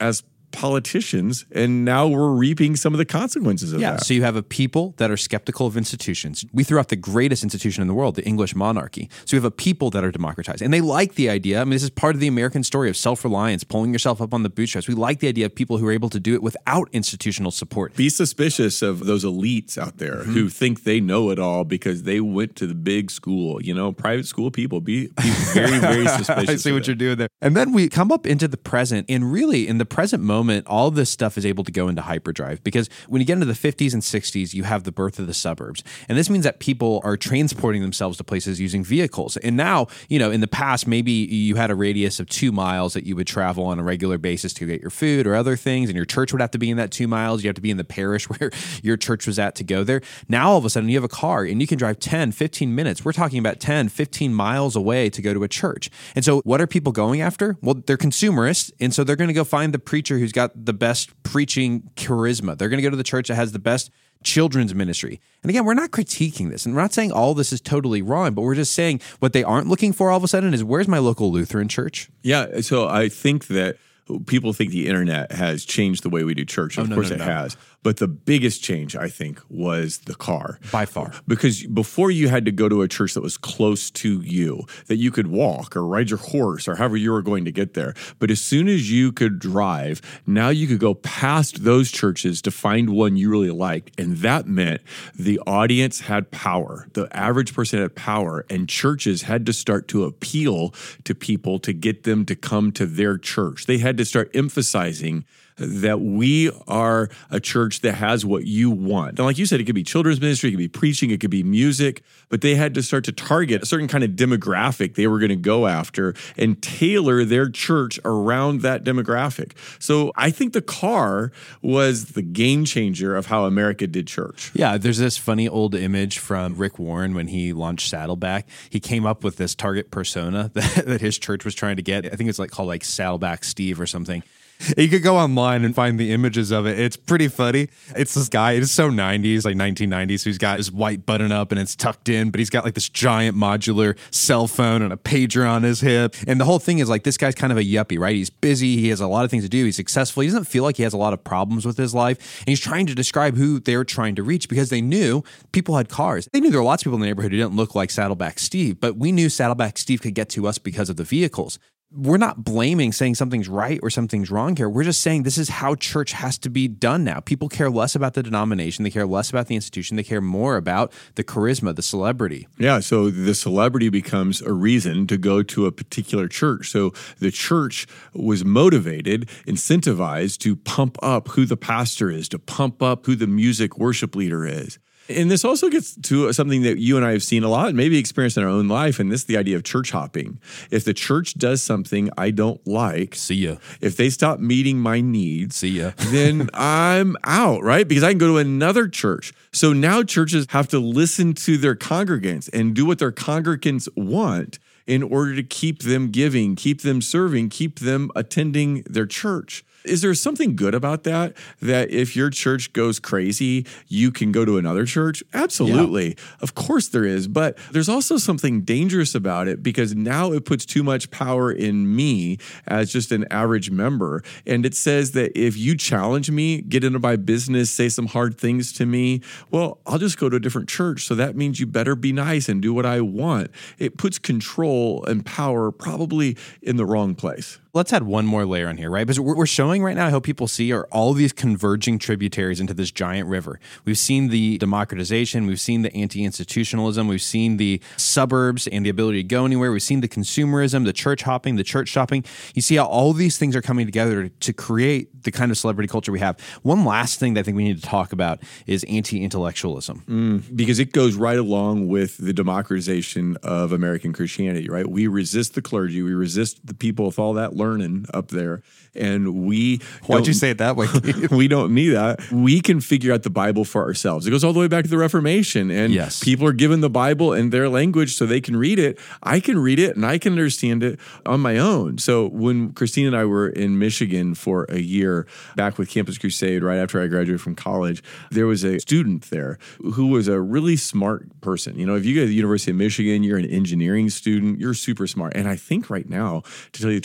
politicians, and now we're reaping some of the consequences of that. So you have a people that are skeptical of institutions. We threw out the greatest institution in the world, the English monarchy. So we have a people that are democratized, and they like the idea. I mean, this is part of the American story of self-reliance, pulling yourself up on the bootstraps. We like the idea of people who are able to do it without institutional support. Be suspicious of those elites out there who think they know it all because they went to the big school, private school people. Be very, very suspicious. I see what you're doing there. And then we come up into the present, and really in the present moment, all this stuff is able to go into hyperdrive, because when you get into the 50s and 60s, you have the birth of the suburbs. And this means that people are transporting themselves to places using vehicles. And now, in the past, maybe you had a radius of 2 miles that you would travel on a regular basis to get your food or other things, and your church would have to be in that 2 miles. You have to be in the parish where your church was at to go there. Now, all of a sudden, you have a car and you can drive 10, 15 minutes. We're talking about 10, 15 miles away to go to a church. And so what are people going after? Well, they're consumerists. And so they're going to go find the preacher who's got the best preaching charisma. They're going to go to the church that has the best children's ministry. And again, we're not critiquing this, and we're not saying all this is totally wrong, but we're just saying what they aren't looking for all of a sudden is, where's my local Lutheran church? Yeah, so I think that people think the internet has changed the way we do church. Of course it has. But the biggest change, I think, was the car. By far. Because before you had to go to a church that was close to you, that you could walk or ride your horse or however you were going to get there. But as soon as you could drive, now you could go past those churches to find one you really liked. And that meant the audience had power. The average person had power, and churches had to start to appeal to people to get them to come to their church. They had to start emphasizing that we are a church that has what you want. And like you said, it could be children's ministry, it could be preaching, it could be music, but they had to start to target a certain kind of demographic they were going to go after and tailor their church around that demographic. So I think the car was the game changer of how America did church. Yeah, there's this funny old image from Rick Warren when he launched Saddleback. He came up with this target persona that his church was trying to get. I think it's called Saddleback Steve or something. You could go online and find the images of it. It's pretty funny. It's this guy, it's so 90s, 1990s, who's got his white button up and it's tucked in, but he's got this giant modular cell phone and a pager on his hip. And the whole thing is this guy's kind of a yuppie, right? He's busy. He has a lot of things to do. He's successful. He doesn't feel like he has a lot of problems with his life. And he's trying to describe who they're trying to reach, because they knew people had cars. They knew there were lots of people in the neighborhood who didn't look like Saddleback Steve, but we knew Saddleback Steve could get to us because of the vehicles. We're not blaming, saying something's right or something's wrong here. We're just saying this is how church has to be done now. People care less about the denomination. They care less about the institution. They care more about the charisma, the celebrity. Yeah, so the celebrity becomes a reason to go to a particular church. So the church was motivated, incentivized to pump up who the pastor is, to pump up who the music worship leader is. And this also gets to something that you and I have seen a lot and maybe experienced in our own life, and this is the idea of church hopping. If the church does something I don't like, see ya. If they stop meeting my needs, see ya. Then I'm out, right? Because I can go to another church. So now churches have to listen to their congregants and do what their congregants want in order to keep them giving, keep them serving, keep them attending their church. Is there something good about that? That if your church goes crazy, you can go to another church? Absolutely. Yeah. Of course there is. But there's also something dangerous about it, because now it puts too much power in me as just an average member. And it says that if you challenge me, get into my business, say some hard things to me, well, I'll just go to a different church. So that means you better be nice and do what I want. It puts control and power probably in the wrong place. Let's add one more layer on here, right? Because we're showing right now, I hope people see, are all these converging tributaries into this giant river. We've seen the democratization. We've seen the anti-institutionalism. We've seen the suburbs and the ability to go anywhere. We've seen the consumerism, the church hopping, the church shopping. You see how all these things are coming together to create the kind of celebrity culture we have. One last thing that I think we need to talk about is anti-intellectualism. Because it goes right along with the democratization of American Christianity, right? We resist the clergy. We resist the people with all that learning up there. And we... Why'd you say it that way? We don't need that. We can figure out the Bible for ourselves. It goes all the way back to the Reformation. And yes, people are given the Bible in their language so they can read it. I can read it and I can understand it on my own. So when Christine and I were in Michigan for a year, back with Campus Crusade, right after I graduated from college, there was a student there who was a really smart person. You know, if you go to the University of Michigan, you're an engineering student, you're super smart. And I think right now, to tell you the truth, I think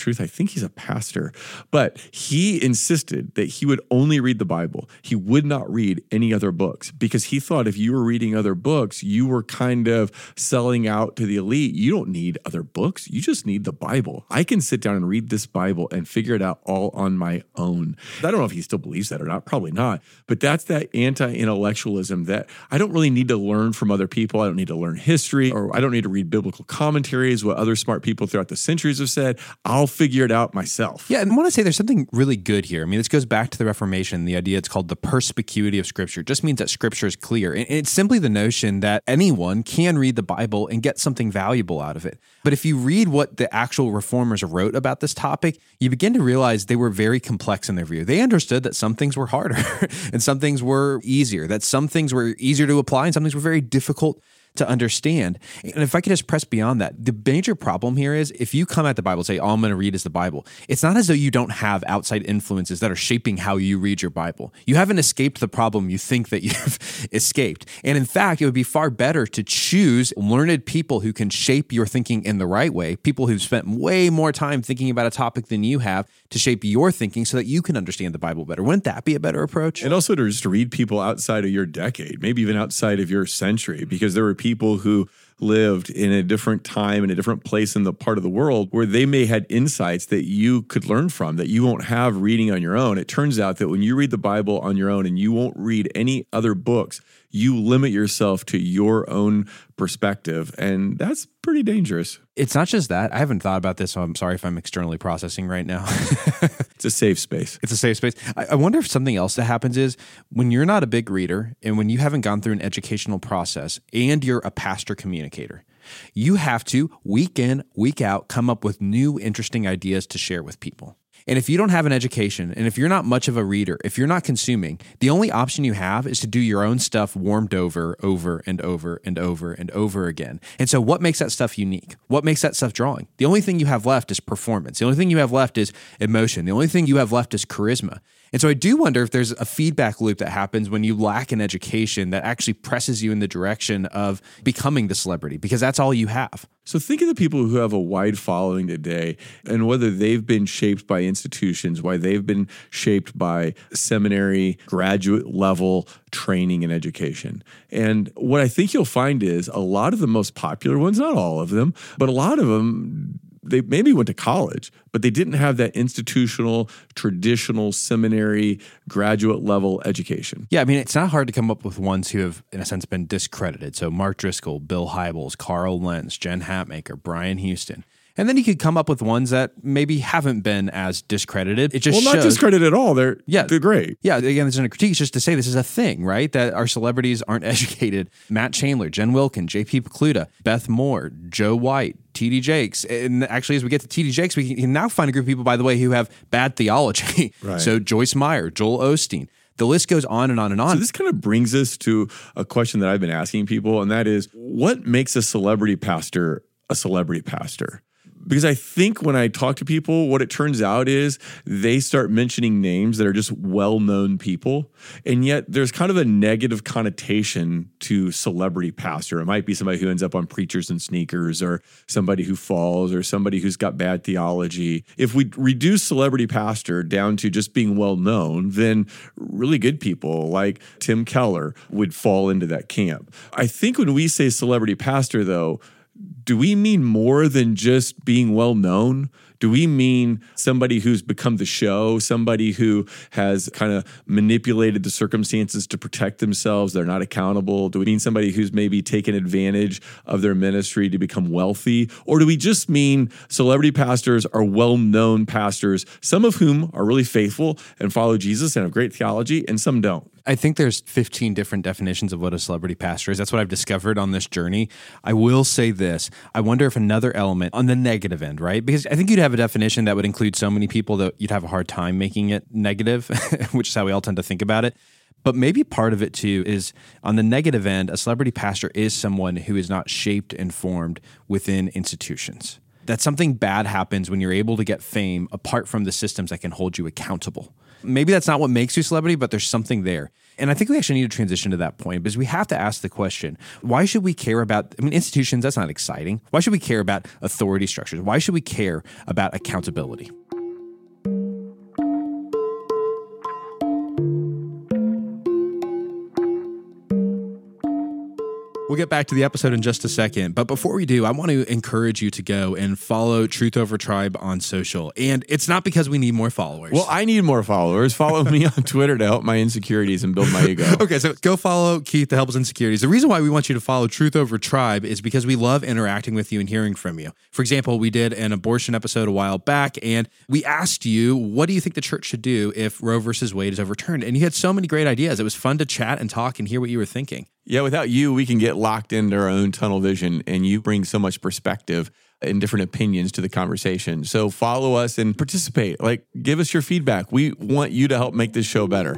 think he's a pastor, but he insisted that he would only read the Bible. He would not read any other books because he thought if you were reading other books, you were kind of selling out to the elite. You don't need other books. You just need the Bible. I can sit down and read this Bible and figure it out all on my own. I don't know if he still believes that or not, probably not, but that's that anti-intellectualism that I don't really need to learn from other people. I don't need to learn history, or I don't need to read biblical commentaries, what other smart people throughout the centuries have said. I'll figure it out myself. Yeah, and I want to say there's something really good here. I mean, this goes back to the Reformation, the idea it's called the perspicuity of Scripture. It just means that Scripture is clear. And it's simply the notion that anyone can read the Bible and get something valuable out of it. But if you read what the actual reformers wrote about this topic, you begin to realize they were very complex in their view. They understood that some things were harder and some things were easier, that some things were easier to apply and some things were very difficult to understand. And if I could just press beyond that, the major problem here is if you come at the Bible and say, all I'm going to read is the Bible, it's not as though you don't have outside influences that are shaping how you read your Bible. You haven't escaped the problem you think that you've escaped. And in fact, it would be far better to choose learned people who can shape your thinking in the right way, people who've spent way more time thinking about a topic than you have to shape your thinking so that you can understand the Bible better. Wouldn't that be a better approach? And also to just read people outside of your decade, maybe even outside of your century, because there were people who lived in a different time, in a different place in the part of the world where they may had insights that you could learn from that you won't have reading on your own. It turns out that when you read the Bible on your own and you won't read any other books, you limit yourself to your own perspective. And that's pretty dangerous. It's not just that. I haven't thought about this, so I'm sorry if I'm externally processing right now. It's a safe space. It's a safe space. I wonder if something else that happens is when you're not a big reader and when you haven't gone through an educational process and you're a pastor communicator, you have to, week in, week out, come up with new, interesting ideas to share with people. And if you don't have an education, and if you're not much of a reader, if you're not consuming, the only option you have is to do your own stuff warmed over and over and over and over again. And so what makes that stuff unique? What makes that stuff drawing? The only thing you have left is performance. The only thing you have left is emotion. The only thing you have left is charisma. And so I do wonder if there's a feedback loop that happens when you lack an education that actually presses you in the direction of becoming the celebrity, because that's all you have. So think of the people who have a wide following today and whether they've been shaped by institutions, why they've been shaped by seminary, graduate level training and education. And what I think you'll find is a lot of the most popular ones, not all of them, but a lot of them, they maybe went to college, but they didn't have that institutional, traditional, seminary, graduate level education. Yeah, I mean, it's not hard to come up with ones who have, in a sense, been discredited. So Mark Driscoll, Bill Hybels, Carl Lentz, Jen Hatmaker, Brian Houston. And then you could come up with ones that maybe haven't been as discredited. It just not discredited at all. They're great. Yeah, again, there's no critique. It's just to say this is a thing, right? That our celebrities aren't educated. Matt Chandler, Jen Wilkin, JP Pekluda, Beth Moore, Joe White, TD Jakes. And actually, as we get to TD Jakes, we can now find a group of people, by the way, who have bad theology. Right. So Joyce Meyer, Joel Osteen. The list goes on and on and on. So this kind of brings us to a question that I've been asking people, and that is, what makes a celebrity pastor a celebrity pastor? Because I think when I talk to people, what it turns out is they start mentioning names that are just well-known people. And yet there's kind of a negative connotation to celebrity pastor. It might be somebody who ends up on Preachers and Sneakers, or somebody who falls, or somebody who's got bad theology. If we reduce celebrity pastor down to just being well-known, then really good people like Tim Keller would fall into that camp. I think when we say celebrity pastor, though, do we mean more than just being well known? Do we mean somebody who's become the show, somebody who has kind of manipulated the circumstances to protect themselves? They're not accountable. Do we mean somebody who's maybe taken advantage of their ministry to become wealthy? Or do we just mean celebrity pastors are well-known pastors, some of whom are really faithful and follow Jesus and have great theology, and some don't? I think there's 15 different definitions of what a celebrity pastor is. That's what I've discovered on this journey. I will say this. I wonder if another element on the negative end, right? Because I think you'd have a definition that would include so many people that you'd have a hard time making it negative, which is how we all tend to think about it. But maybe part of it too is on the negative end, a celebrity pastor is someone who is not shaped and formed within institutions. That something bad happens when you're able to get fame apart from the systems that can hold you accountable. Maybe that's not what makes you a celebrity, but there's something there. And I think we actually need to transition to that point because we have to ask the question, why should we care about, institutions, that's not exciting. Why should we care about authority structures? Why should we care about accountability? We'll get back to the episode in just a second. But before we do, I want to encourage you to go and follow Truth Over Tribe on social. And it's not because we need more followers. Well, I need more followers. Follow me on Twitter to help my insecurities and build my ego. Okay, so go follow Keith to help his insecurities. The reason why we want you to follow Truth Over Tribe is because we love interacting with you and hearing from you. For example, we did an abortion episode a while back, and we asked you, what do you think the church should do if Roe versus Wade is overturned? And you had so many great ideas. It was fun to chat and talk and hear what you were thinking. Yeah, without you, we can get locked into our own tunnel vision, and you bring so much perspective and different opinions to the conversation. So follow us and participate. Like, give us your feedback. We want you to help make this show better.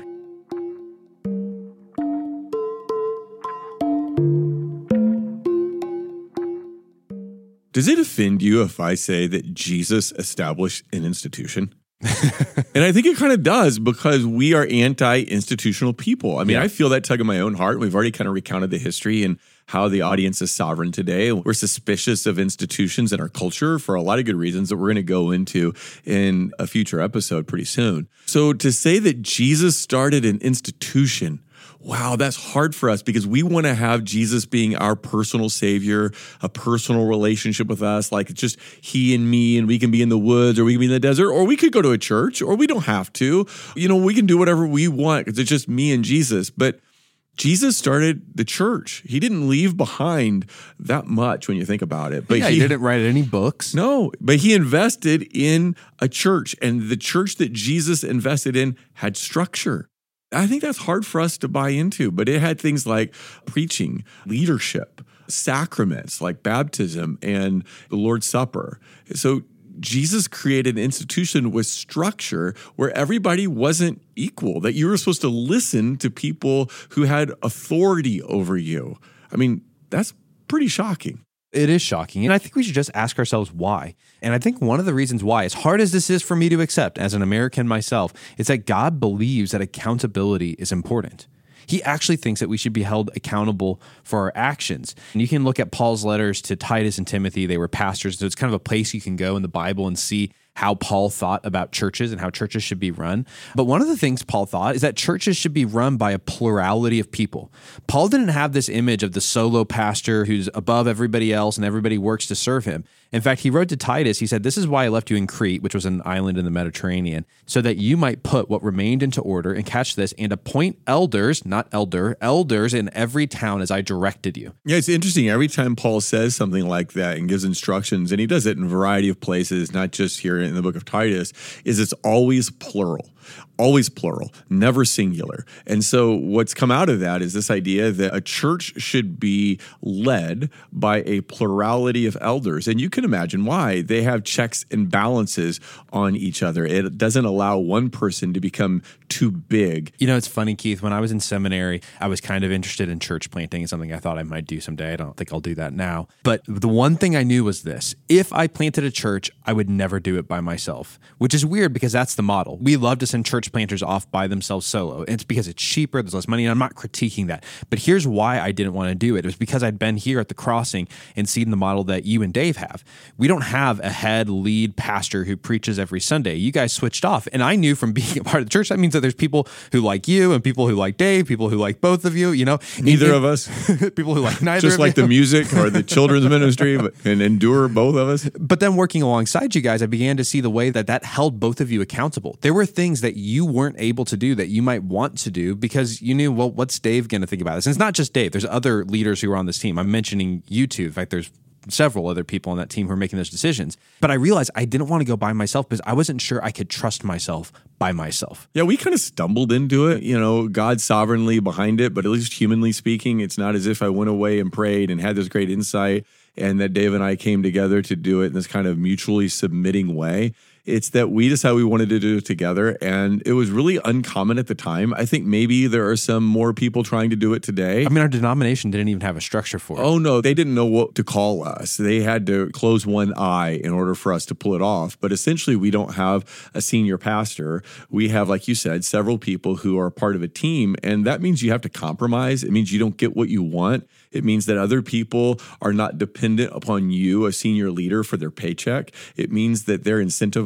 Does it offend you if I say that Jesus established an institution? And I think it kind of does, because we are anti-institutional people. I mean, I feel that tug in my own heart. We've already kind of recounted the history and how the audience is sovereign today. We're suspicious of institutions in our culture for a lot of good reasons that we're going to go into in a future episode pretty soon. So to say that Jesus started an institution, wow, that's hard for us, because we want to have Jesus being our personal savior, a personal relationship with us, like it's just he and me, and we can be in the woods, or we can be in the desert, or we could go to a church, or we don't have to. You know, we can do whatever we want because it's just me and Jesus. But Jesus started the church. He didn't leave behind that much when you think about it. But he didn't write any books. No, but he invested in a church, and the church that Jesus invested in had structure. I think that's hard for us to buy into, but it had things like preaching, leadership, sacraments like baptism and the Lord's Supper. So Jesus created an institution with structure where everybody wasn't equal, that you were supposed to listen to people who had authority over you. I mean, that's pretty shocking. It is shocking. And I think we should just ask ourselves why. And I think one of the reasons why, as hard as this is for me to accept as an American myself, is that God believes that accountability is important. He actually thinks that we should be held accountable for our actions. And you can look at Paul's letters to Titus and Timothy. They were pastors. So it's kind of a place you can go in the Bible and see how Paul thought about churches and how churches should be run. But one of the things Paul thought is that churches should be run by a plurality of people. Paul didn't have this image of the solo pastor who's above everybody else and everybody works to serve him. In fact, he wrote to Titus, he said, "This is why I left you in Crete," which was an island in the Mediterranean, "so that you might put what remained into order," and catch this, "and appoint elders," not elder, elders in every town as I directed you. Yeah, it's interesting. Every time Paul says something like that and gives instructions, and he does it in a variety of places, not just here in the book of Titus, is it's always plural, never singular. And so what's come out of that is this idea that a church should be led by a plurality of elders. And you can imagine why. They have checks and balances on each other. It doesn't allow one person to become too big. You know, it's funny, Keith, when I was in seminary, I was kind of interested in church planting. It's something I thought I might do someday. I don't think I'll do that now. But the one thing I knew was this: if I planted a church, I would never do it by myself, which is weird because that's the model. We love to send church planters off by themselves solo. It's because it's cheaper, there's less money, and I'm not critiquing that. But here's why I didn't want to do it. It was because I'd been here at the Crossing and seen the model that you and Dave have. We don't have a head lead pastor who preaches every Sunday. You guys switched off. And I knew from being a part of the church, that means that there's people who like you and people who like Dave, people who like both of you, you know. Neither of us. People who like neither Just of like you. the music or the children's ministry, and endure both of us. But then working alongside you guys, I began to see the way that held both of you accountable. There were things that you weren't able to do that you might want to do because you knew, well, what's Dave going to think about this? And it's not just Dave. There's other leaders who are on this team. I'm mentioning you two. In fact, there's several other people on that team who are making those decisions. But I realized I didn't want to go by myself because I wasn't sure I could trust myself by myself. Yeah, we kind of stumbled into it, you know, God sovereignly behind it, but at least humanly speaking, it's not as if I went away and prayed and had this great insight and that Dave and I came together to do it in this kind of mutually submitting way. It's that we decided we wanted to do it together, and it was really uncommon at the time. I think maybe there are some more people trying to do it today. I mean, our denomination didn't even have a structure for it. Oh, no, they didn't know what to call us. They had to close one eye in order for us to pull it off. But essentially, we don't have a senior pastor. We have, like you said, several people who are part of a team, and that means you have to compromise. It means you don't get what you want. It means that other people are not dependent upon you, a senior leader, for their paycheck. It means that they're incentivized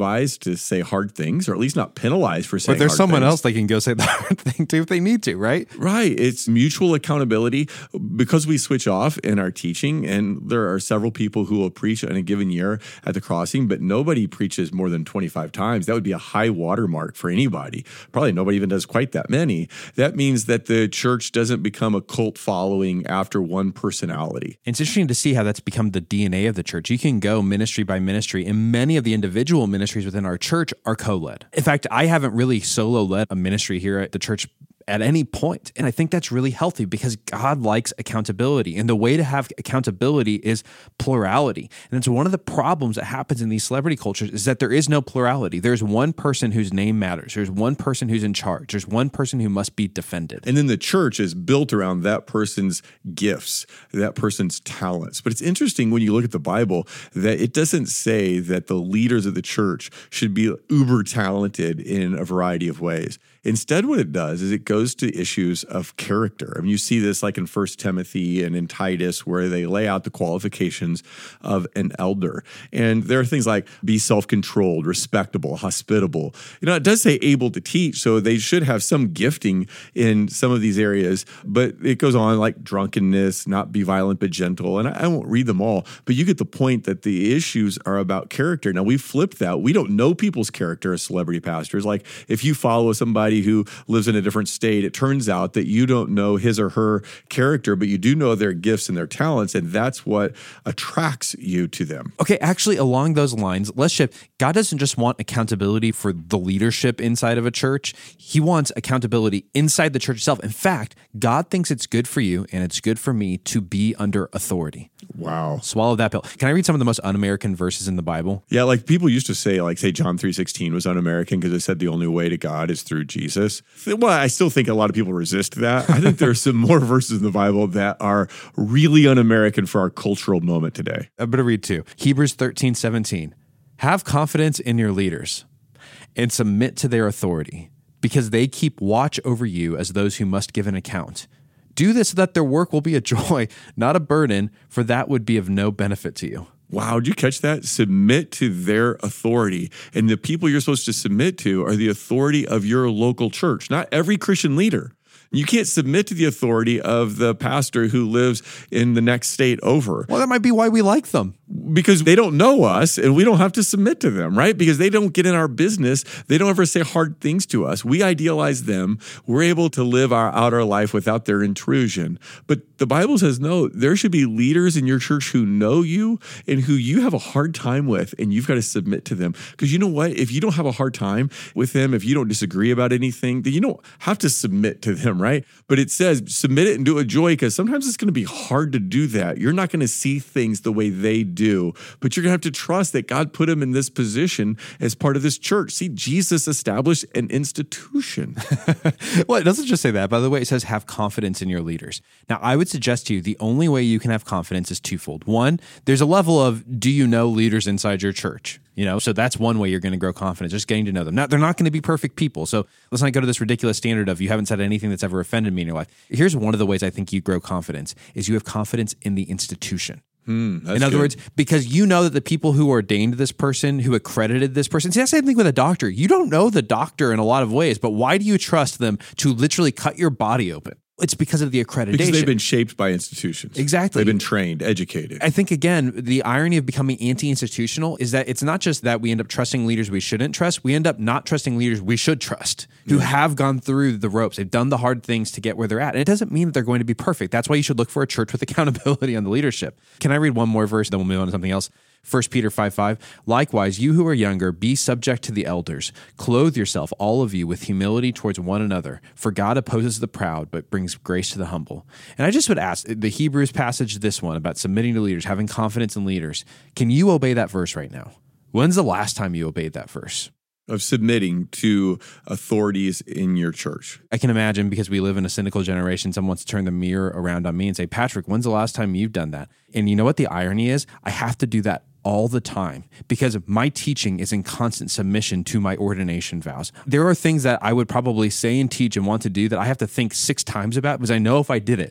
incentivized to say hard things, or at least not penalized for saying But there's hard someone things. else they can go say the hard thing to if they need to, right? Right. It's mutual accountability because we switch off in our teaching, and there are several people who will preach in a given year at the Crossing, but nobody preaches more than 25 times. That would be a high watermark for anybody. Probably nobody even does quite that many. That means that the church doesn't become a cult following after one personality. It's interesting to see how that's become the DNA of the church. You can go ministry by ministry, and many of the individual ministries within our church are co-led. In fact, I haven't really solo led a ministry here at the church at any point. And I think that's really healthy because God likes accountability. And the way to have accountability is plurality. And it's one of the problems that happens in these celebrity cultures is that there is no plurality. There's one person whose name matters. There's one person who's in charge. There's one person who must be defended. And then the church is built around that person's gifts, that person's talents. But it's interesting when you look at the Bible that it doesn't say that the leaders of the church should be uber talented in a variety of ways. Instead, what it does is it goes to issues of character. I mean, you see this like in 1 Timothy and in Titus, where they lay out the qualifications of an elder. And there are things like be self-controlled, respectable, hospitable. It does say able to teach, so they should have some gifting in some of these areas. But it goes on like drunkenness, not be violent but gentle. And I won't read them all, but you get the point that the issues are about character. Now, we flipped that. We don't know people's character as celebrity pastors. Like if you follow somebody who lives in a different state, it turns out that you don't know his or her character, but you do know their gifts and their talents, and that's what attracts you to them. Okay, actually, along those lines, let's shift. God doesn't just want accountability for the leadership inside of a church. He wants accountability inside the church itself. In fact, God thinks it's good for you and it's good for me to be under authority. Wow. Swallow that pill. Can I read some of the most un-American verses in the Bible? Yeah, like people used to say, John 3:16 was un-American because it said the only way to God is through Jesus. Well, I still think a lot of people resist that. I think there's some more verses in the Bible that are really un-American for our cultural moment today. I'm going to read two. Hebrews 13:17. Have confidence in your leaders and submit to their authority, because they keep watch over you as those who must give an account. Do this so that their work will be a joy, not a burden, for that would be of no benefit to you. Wow, did you catch that? Submit to their authority. And the people you're supposed to submit to are the authority of your local church, not every Christian leader. You can't submit to the authority of the pastor who lives in the next state over. Well, that might be why we like them. Because they don't know us and we don't have to submit to them, right? Because they don't get in our business. They don't ever say hard things to us. We idealize them. We're able to live out our life without their intrusion. But the Bible says, no, there should be leaders in your church who know you and who you have a hard time with, and you've got to submit to them. Because you know what? If you don't have a hard time with them, if you don't disagree about anything, then you don't have to submit to them, right? But it says submit it and do it with joy, because sometimes it's going to be hard to do that. You're not going to see things the way they do, but you're going to have to trust that God put him in this position as part of this church. See, Jesus established an institution. Well, it doesn't just say that. By the way, it says have confidence in your leaders. Now, I would suggest to you the only way you can have confidence is twofold. One, there's a level of do you know leaders inside your church? So that's one way you're going to grow confidence, just getting to know them. Now, they're not going to be perfect people. So let's not go to this ridiculous standard of you haven't said anything that's ever offended me in your life. Here's one of the ways I think you grow confidence is you have confidence in the institution. In other words, because you know that the people who ordained this person, who accredited this person, see, that's the same thing with a doctor. You don't know the doctor in a lot of ways, but why do you trust them to literally cut your body open? It's because of the accreditation. Because they've been shaped by institutions. Exactly. They've been trained, educated. I think, again, the irony of becoming anti-institutional is that it's not just that we end up trusting leaders we shouldn't trust. We end up not trusting leaders we should trust, who have gone through the ropes. They've done the hard things to get where they're at. And it doesn't mean that they're going to be perfect. That's why you should look for a church with accountability on the leadership. Can I read one more verse, then we'll move on to something else? 1 Peter 5:5. Likewise, you who are younger, be subject to the elders. Clothe yourself, all of you, with humility towards one another. For God opposes the proud, but brings grace to the humble. And I just would ask, the Hebrews passage, this one, about submitting to leaders, having confidence in leaders, can you obey that verse right now? When's the last time you obeyed that verse? Of submitting to authorities in your church. I can imagine, because we live in a cynical generation, someone wants to turn the mirror around on me and say, Patrick, when's the last time you've done that? And you know what the irony is? I have to do that all the time because my teaching is in constant submission to my ordination vows. There are things that I would probably say and teach and want to do that I have to think 6 times about because I know if I did it,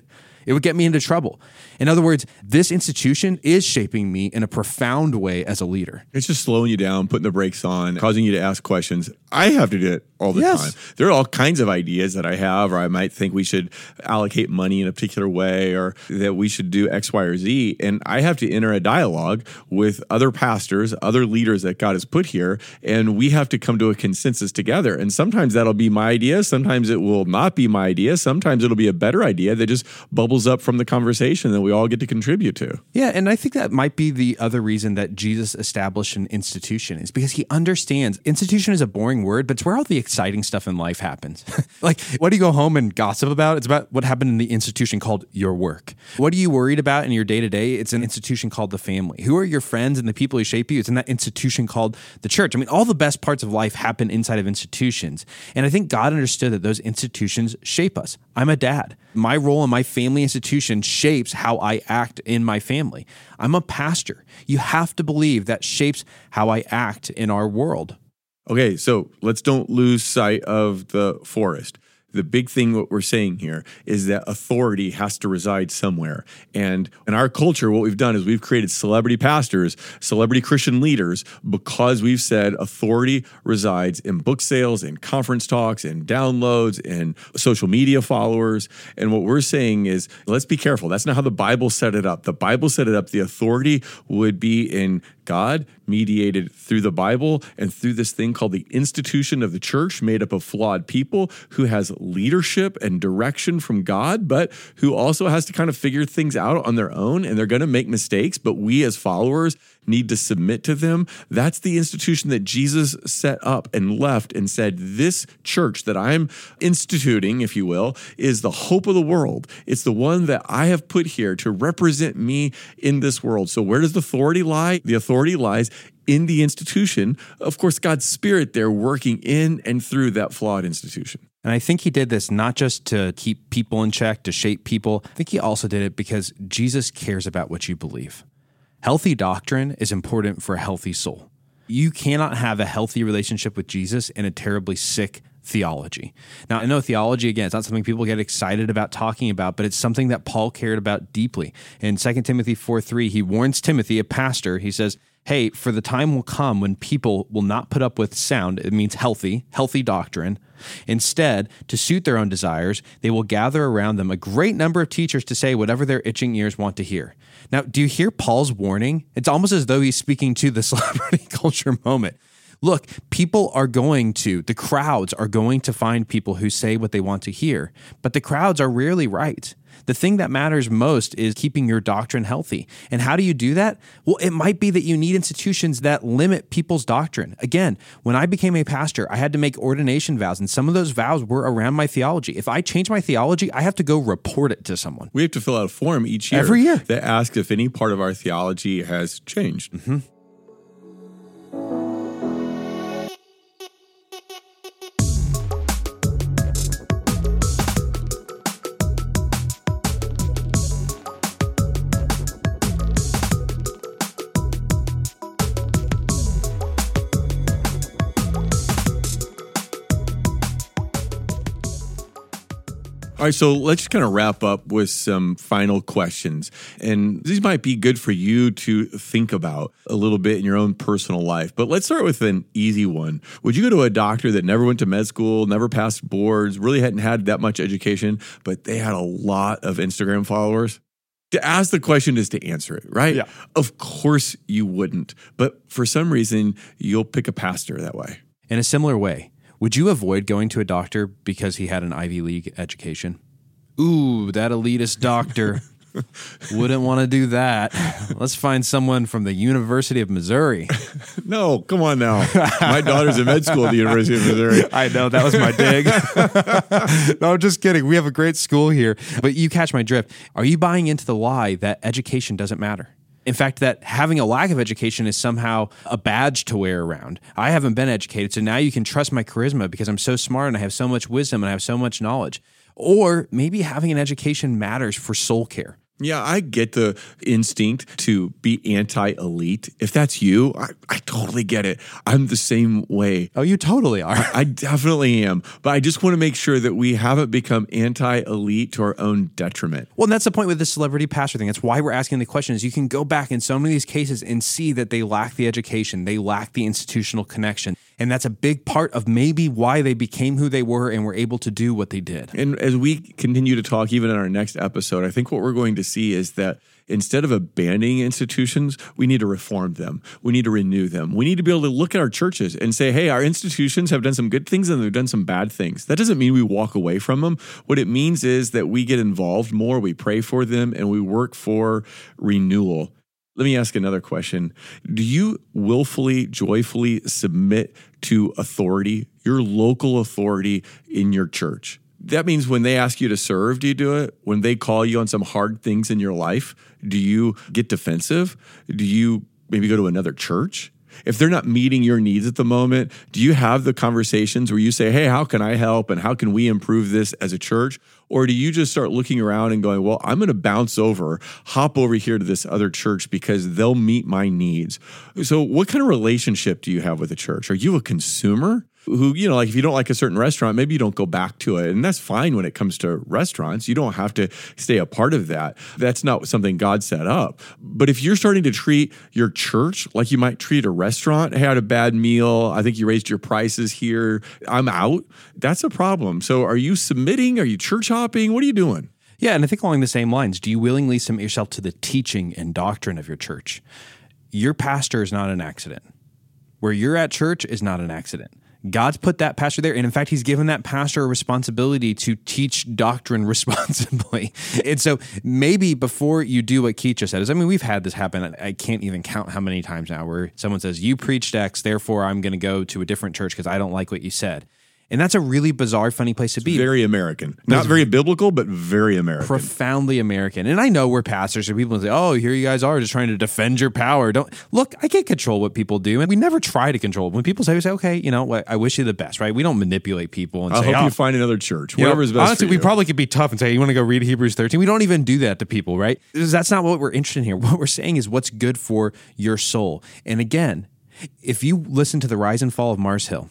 It would get me into trouble. In other words, this institution is shaping me in a profound way as a leader. It's just slowing you down, putting the brakes on, causing you to ask questions. I have to do it all the time. There are all kinds of ideas that I have, or I might think we should allocate money in a particular way, or that we should do X, Y, or Z. And I have to enter a dialogue with other pastors, other leaders that God has put here, and we have to come to a consensus together. And sometimes that'll be my idea. Sometimes it will not be my idea. Sometimes it'll be a better idea that just bubbles up from the conversation that we all get to contribute to. Yeah, and I think that might be the other reason that Jesus established an institution, is because he understands institution is a boring word, but it's where all the exciting stuff in life happens. Like, what do you go home and gossip about? It's about what happened in the institution called your work. What are you worried about in your day-to-day? It's an institution called the family. Who are your friends and the people who shape you? It's in that institution called the church. I mean, all the best parts of life happen inside of institutions. And I think God understood that those institutions shape us. I'm a dad. My role in my family institution shapes how I act in my family. I'm a pastor. You have to believe that shapes how I act in our world. Okay, so let's don't lose sight of the forest. The big thing what we're saying here is that authority has to reside somewhere. And in our culture, what we've done is we've created celebrity pastors, celebrity Christian leaders, because we've said authority resides in book sales, in conference talks, in downloads, in social media followers. And what we're saying is, let's be careful. That's not how the Bible set it up. The Bible set it up. The authority would be in God, mediated through the Bible and through this thing called the institution of the church, made up of flawed people who has leadership and direction from God, but who also has to kind of figure things out on their own, and they're going to make mistakes, but we as followers need to submit to them. That's the institution that Jesus set up and left and said, this church that I'm instituting, if you will, is the hope of the world. It's the one that I have put here to represent me in this world. So where does the authority lie? The authority lies in the institution. Of course, God's Spirit there working in and through that flawed institution. And I think he did this not just to keep people in check, to shape people. I think he also did it because Jesus cares about what you believe. Healthy doctrine is important for a healthy soul. You cannot have a healthy relationship with Jesus and a terribly sick theology. Now, I know theology, again, it's not something people get excited about talking about, but it's something that Paul cared about deeply. In 2 Timothy 4:3, he warns Timothy, a pastor, he says, hey, for the time will come when people will not put up with sound, it means healthy doctrine. Instead, to suit their own desires, they will gather around them a great number of teachers to say whatever their itching ears want to hear. Now, do you hear Paul's warning? It's almost as though he's speaking to the celebrity culture moment. Look, the crowds are going to find people who say what they want to hear, but the crowds are rarely right. The thing that matters most is keeping your doctrine healthy. And how do you do that? Well, it might be that you need institutions that limit people's doctrine. Again, when I became a pastor, I had to make ordination vows, and some of those vows were around my theology. If I change my theology, I have to go report it to someone. We have to fill out a form each year. Every year. That asks if any part of our theology has changed. Mm-hmm. All right, so let's just kind of wrap up with some final questions. And these might be good for you to think about a little bit in your own personal life. But let's start with an easy one. Would you go to a doctor that never went to med school, never passed boards, really hadn't had that much education, but they had a lot of Instagram followers? To ask the question is to answer it, right? Yeah. Of course you wouldn't. But for some reason, you'll pick a pastor that way. In a similar way, would you avoid going to a doctor because he had an Ivy League education? Ooh, that elitist doctor. Wouldn't want to do that. Let's find someone from the University of Missouri. No, come on now. My daughter's in med school at the University of Missouri. I know, that was my dig. No, I'm just kidding. We have a great school here. But you catch my drift. Are you buying into the lie that education doesn't matter? In fact, that having a lack of education is somehow a badge to wear around. I haven't been educated, so now you can trust my charisma because I'm so smart and I have so much wisdom and I have so much knowledge. Or maybe having an education matters for soul care. Yeah, I get the instinct to be anti-elite. If that's you, I totally get it. I'm the same way. Oh, you totally are. I definitely am. But I just want to make sure that we haven't become anti-elite to our own detriment. Well, and that's the point with the celebrity pastor thing. That's why we're asking the question is you can go back in so many of these cases and see that they lack the education. They lack the institutional connection. And that's a big part of maybe why they became who they were and were able to do what they did. And as we continue to talk, even in our next episode, I think what we're going to see is that instead of abandoning institutions, we need to reform them. We need to renew them. We need to be able to look at our churches and say, hey, our institutions have done some good things and they've done some bad things. That doesn't mean we walk away from them. What it means is that we get involved more, we pray for them, and we work for renewal. Let me ask another question. Do you willfully, joyfully submit to authority, your local authority in your church? That means when they ask you to serve, do you do it? When they call you on some hard things in your life, do you get defensive? Do you maybe go to another church? If they're not meeting your needs at the moment, do you have the conversations where you say, hey, how can I help and how can we improve this as a church? Or do you just start looking around and going, well, I'm going to hop over here to this other church because they'll meet my needs? So what kind of relationship do you have with the church? Are you a consumer who, like if you don't like a certain restaurant, maybe you don't go back to it. And that's fine when it comes to restaurants. You don't have to stay a part of that. That's not something God set up. But if you're starting to treat your church like you might treat a restaurant, hey, I had a bad meal, I think you raised your prices here, I'm out, that's a problem. So are you submitting? Are you church hopping? What are you doing? Yeah, and I think along the same lines, do you willingly submit yourself to the teaching and doctrine of your church? Your pastor is not an accident. Where you're at church is not an accident. God's put that pastor there. And in fact, he's given that pastor a responsibility to teach doctrine responsibly. And so maybe before you do what Keith just said, we've had this happen. I can't even count how many times now where someone says, you preached X, therefore I'm going to go to a different church because I don't like what you said. And that's a really bizarre, funny place to be. Very American. Not very biblical, but very American. Profoundly American. And I know we're pastors, and people say, oh, here you guys are just trying to defend your power. Look, I can't control what people do, and we never try to control it. When people say, we say, okay, I wish you the best, right? We don't manipulate people and say, I hope you find another church. Whatever's best honestly, for you. We probably could be tough and say, you want to go read Hebrews 13? We don't even do that to people, right? Because that's not what we're interested in here. What we're saying is what's good for your soul. And again, if you listen to the rise and fall of Mars Hill,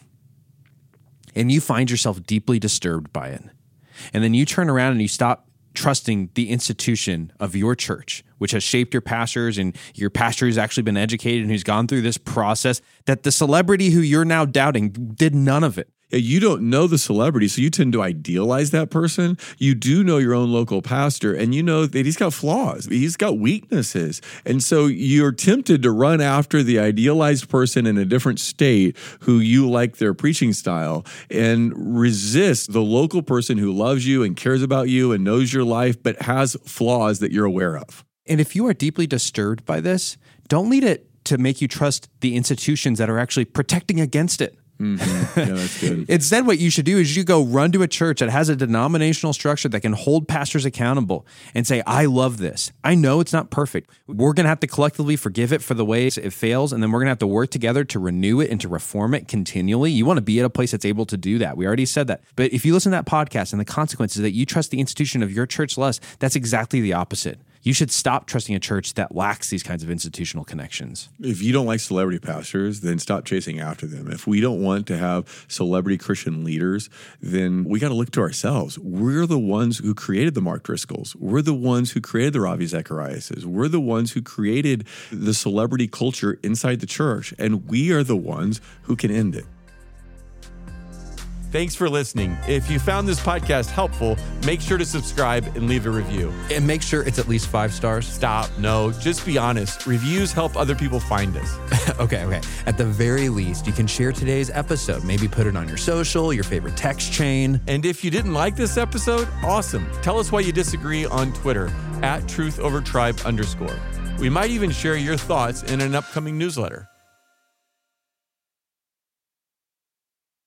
and you find yourself deeply disturbed by it, and then you turn around and you stop trusting the institution of your church, which has shaped your pastors, and your pastor who's actually been educated and who's gone through this process, that the celebrity who you're now doubting did none of it. You don't know the celebrity, so you tend to idealize that person. You do know your own local pastor, and you know that he's got flaws. He's got weaknesses. And so you're tempted to run after the idealized person in a different state who you like their preaching style and resist the local person who loves you and cares about you and knows your life, but has flaws that you're aware of. And if you are deeply disturbed by this, don't lead it to make you trust the institutions that are actually protecting against it. Mm-hmm. Yeah, that's good. Instead, what you should do is you go run to a church that has a denominational structure that can hold pastors accountable and say, I love this. I know it's not perfect. We're going to have to collectively forgive it for the ways it fails, and then we're going to have to work together to renew it and to reform it continually. You want to be at a place that's able to do that. We already said that. But if you listen to that podcast and the consequences that you trust the institution of your church less, that's exactly the opposite. You should stop trusting a church that lacks these kinds of institutional connections. If you don't like celebrity pastors, then stop chasing after them. If we don't want to have celebrity Christian leaders, then we got to look to ourselves. We're the ones who created the Mark Driscolls. We're the ones who created the Ravi Zachariases. We're the ones who created the celebrity culture inside the church, and we are the ones who can end it. Thanks for listening. If you found this podcast helpful, make sure to subscribe and leave a review. And make sure it's at least 5 stars. Stop. No, just be honest. Reviews help other people find us. Okay. At the very least, you can share today's episode. Maybe put it on your social, your favorite text chain. And if you didn't like this episode, awesome. Tell us why you disagree on Twitter @TruthOverTribe_. We might even share your thoughts in an upcoming newsletter.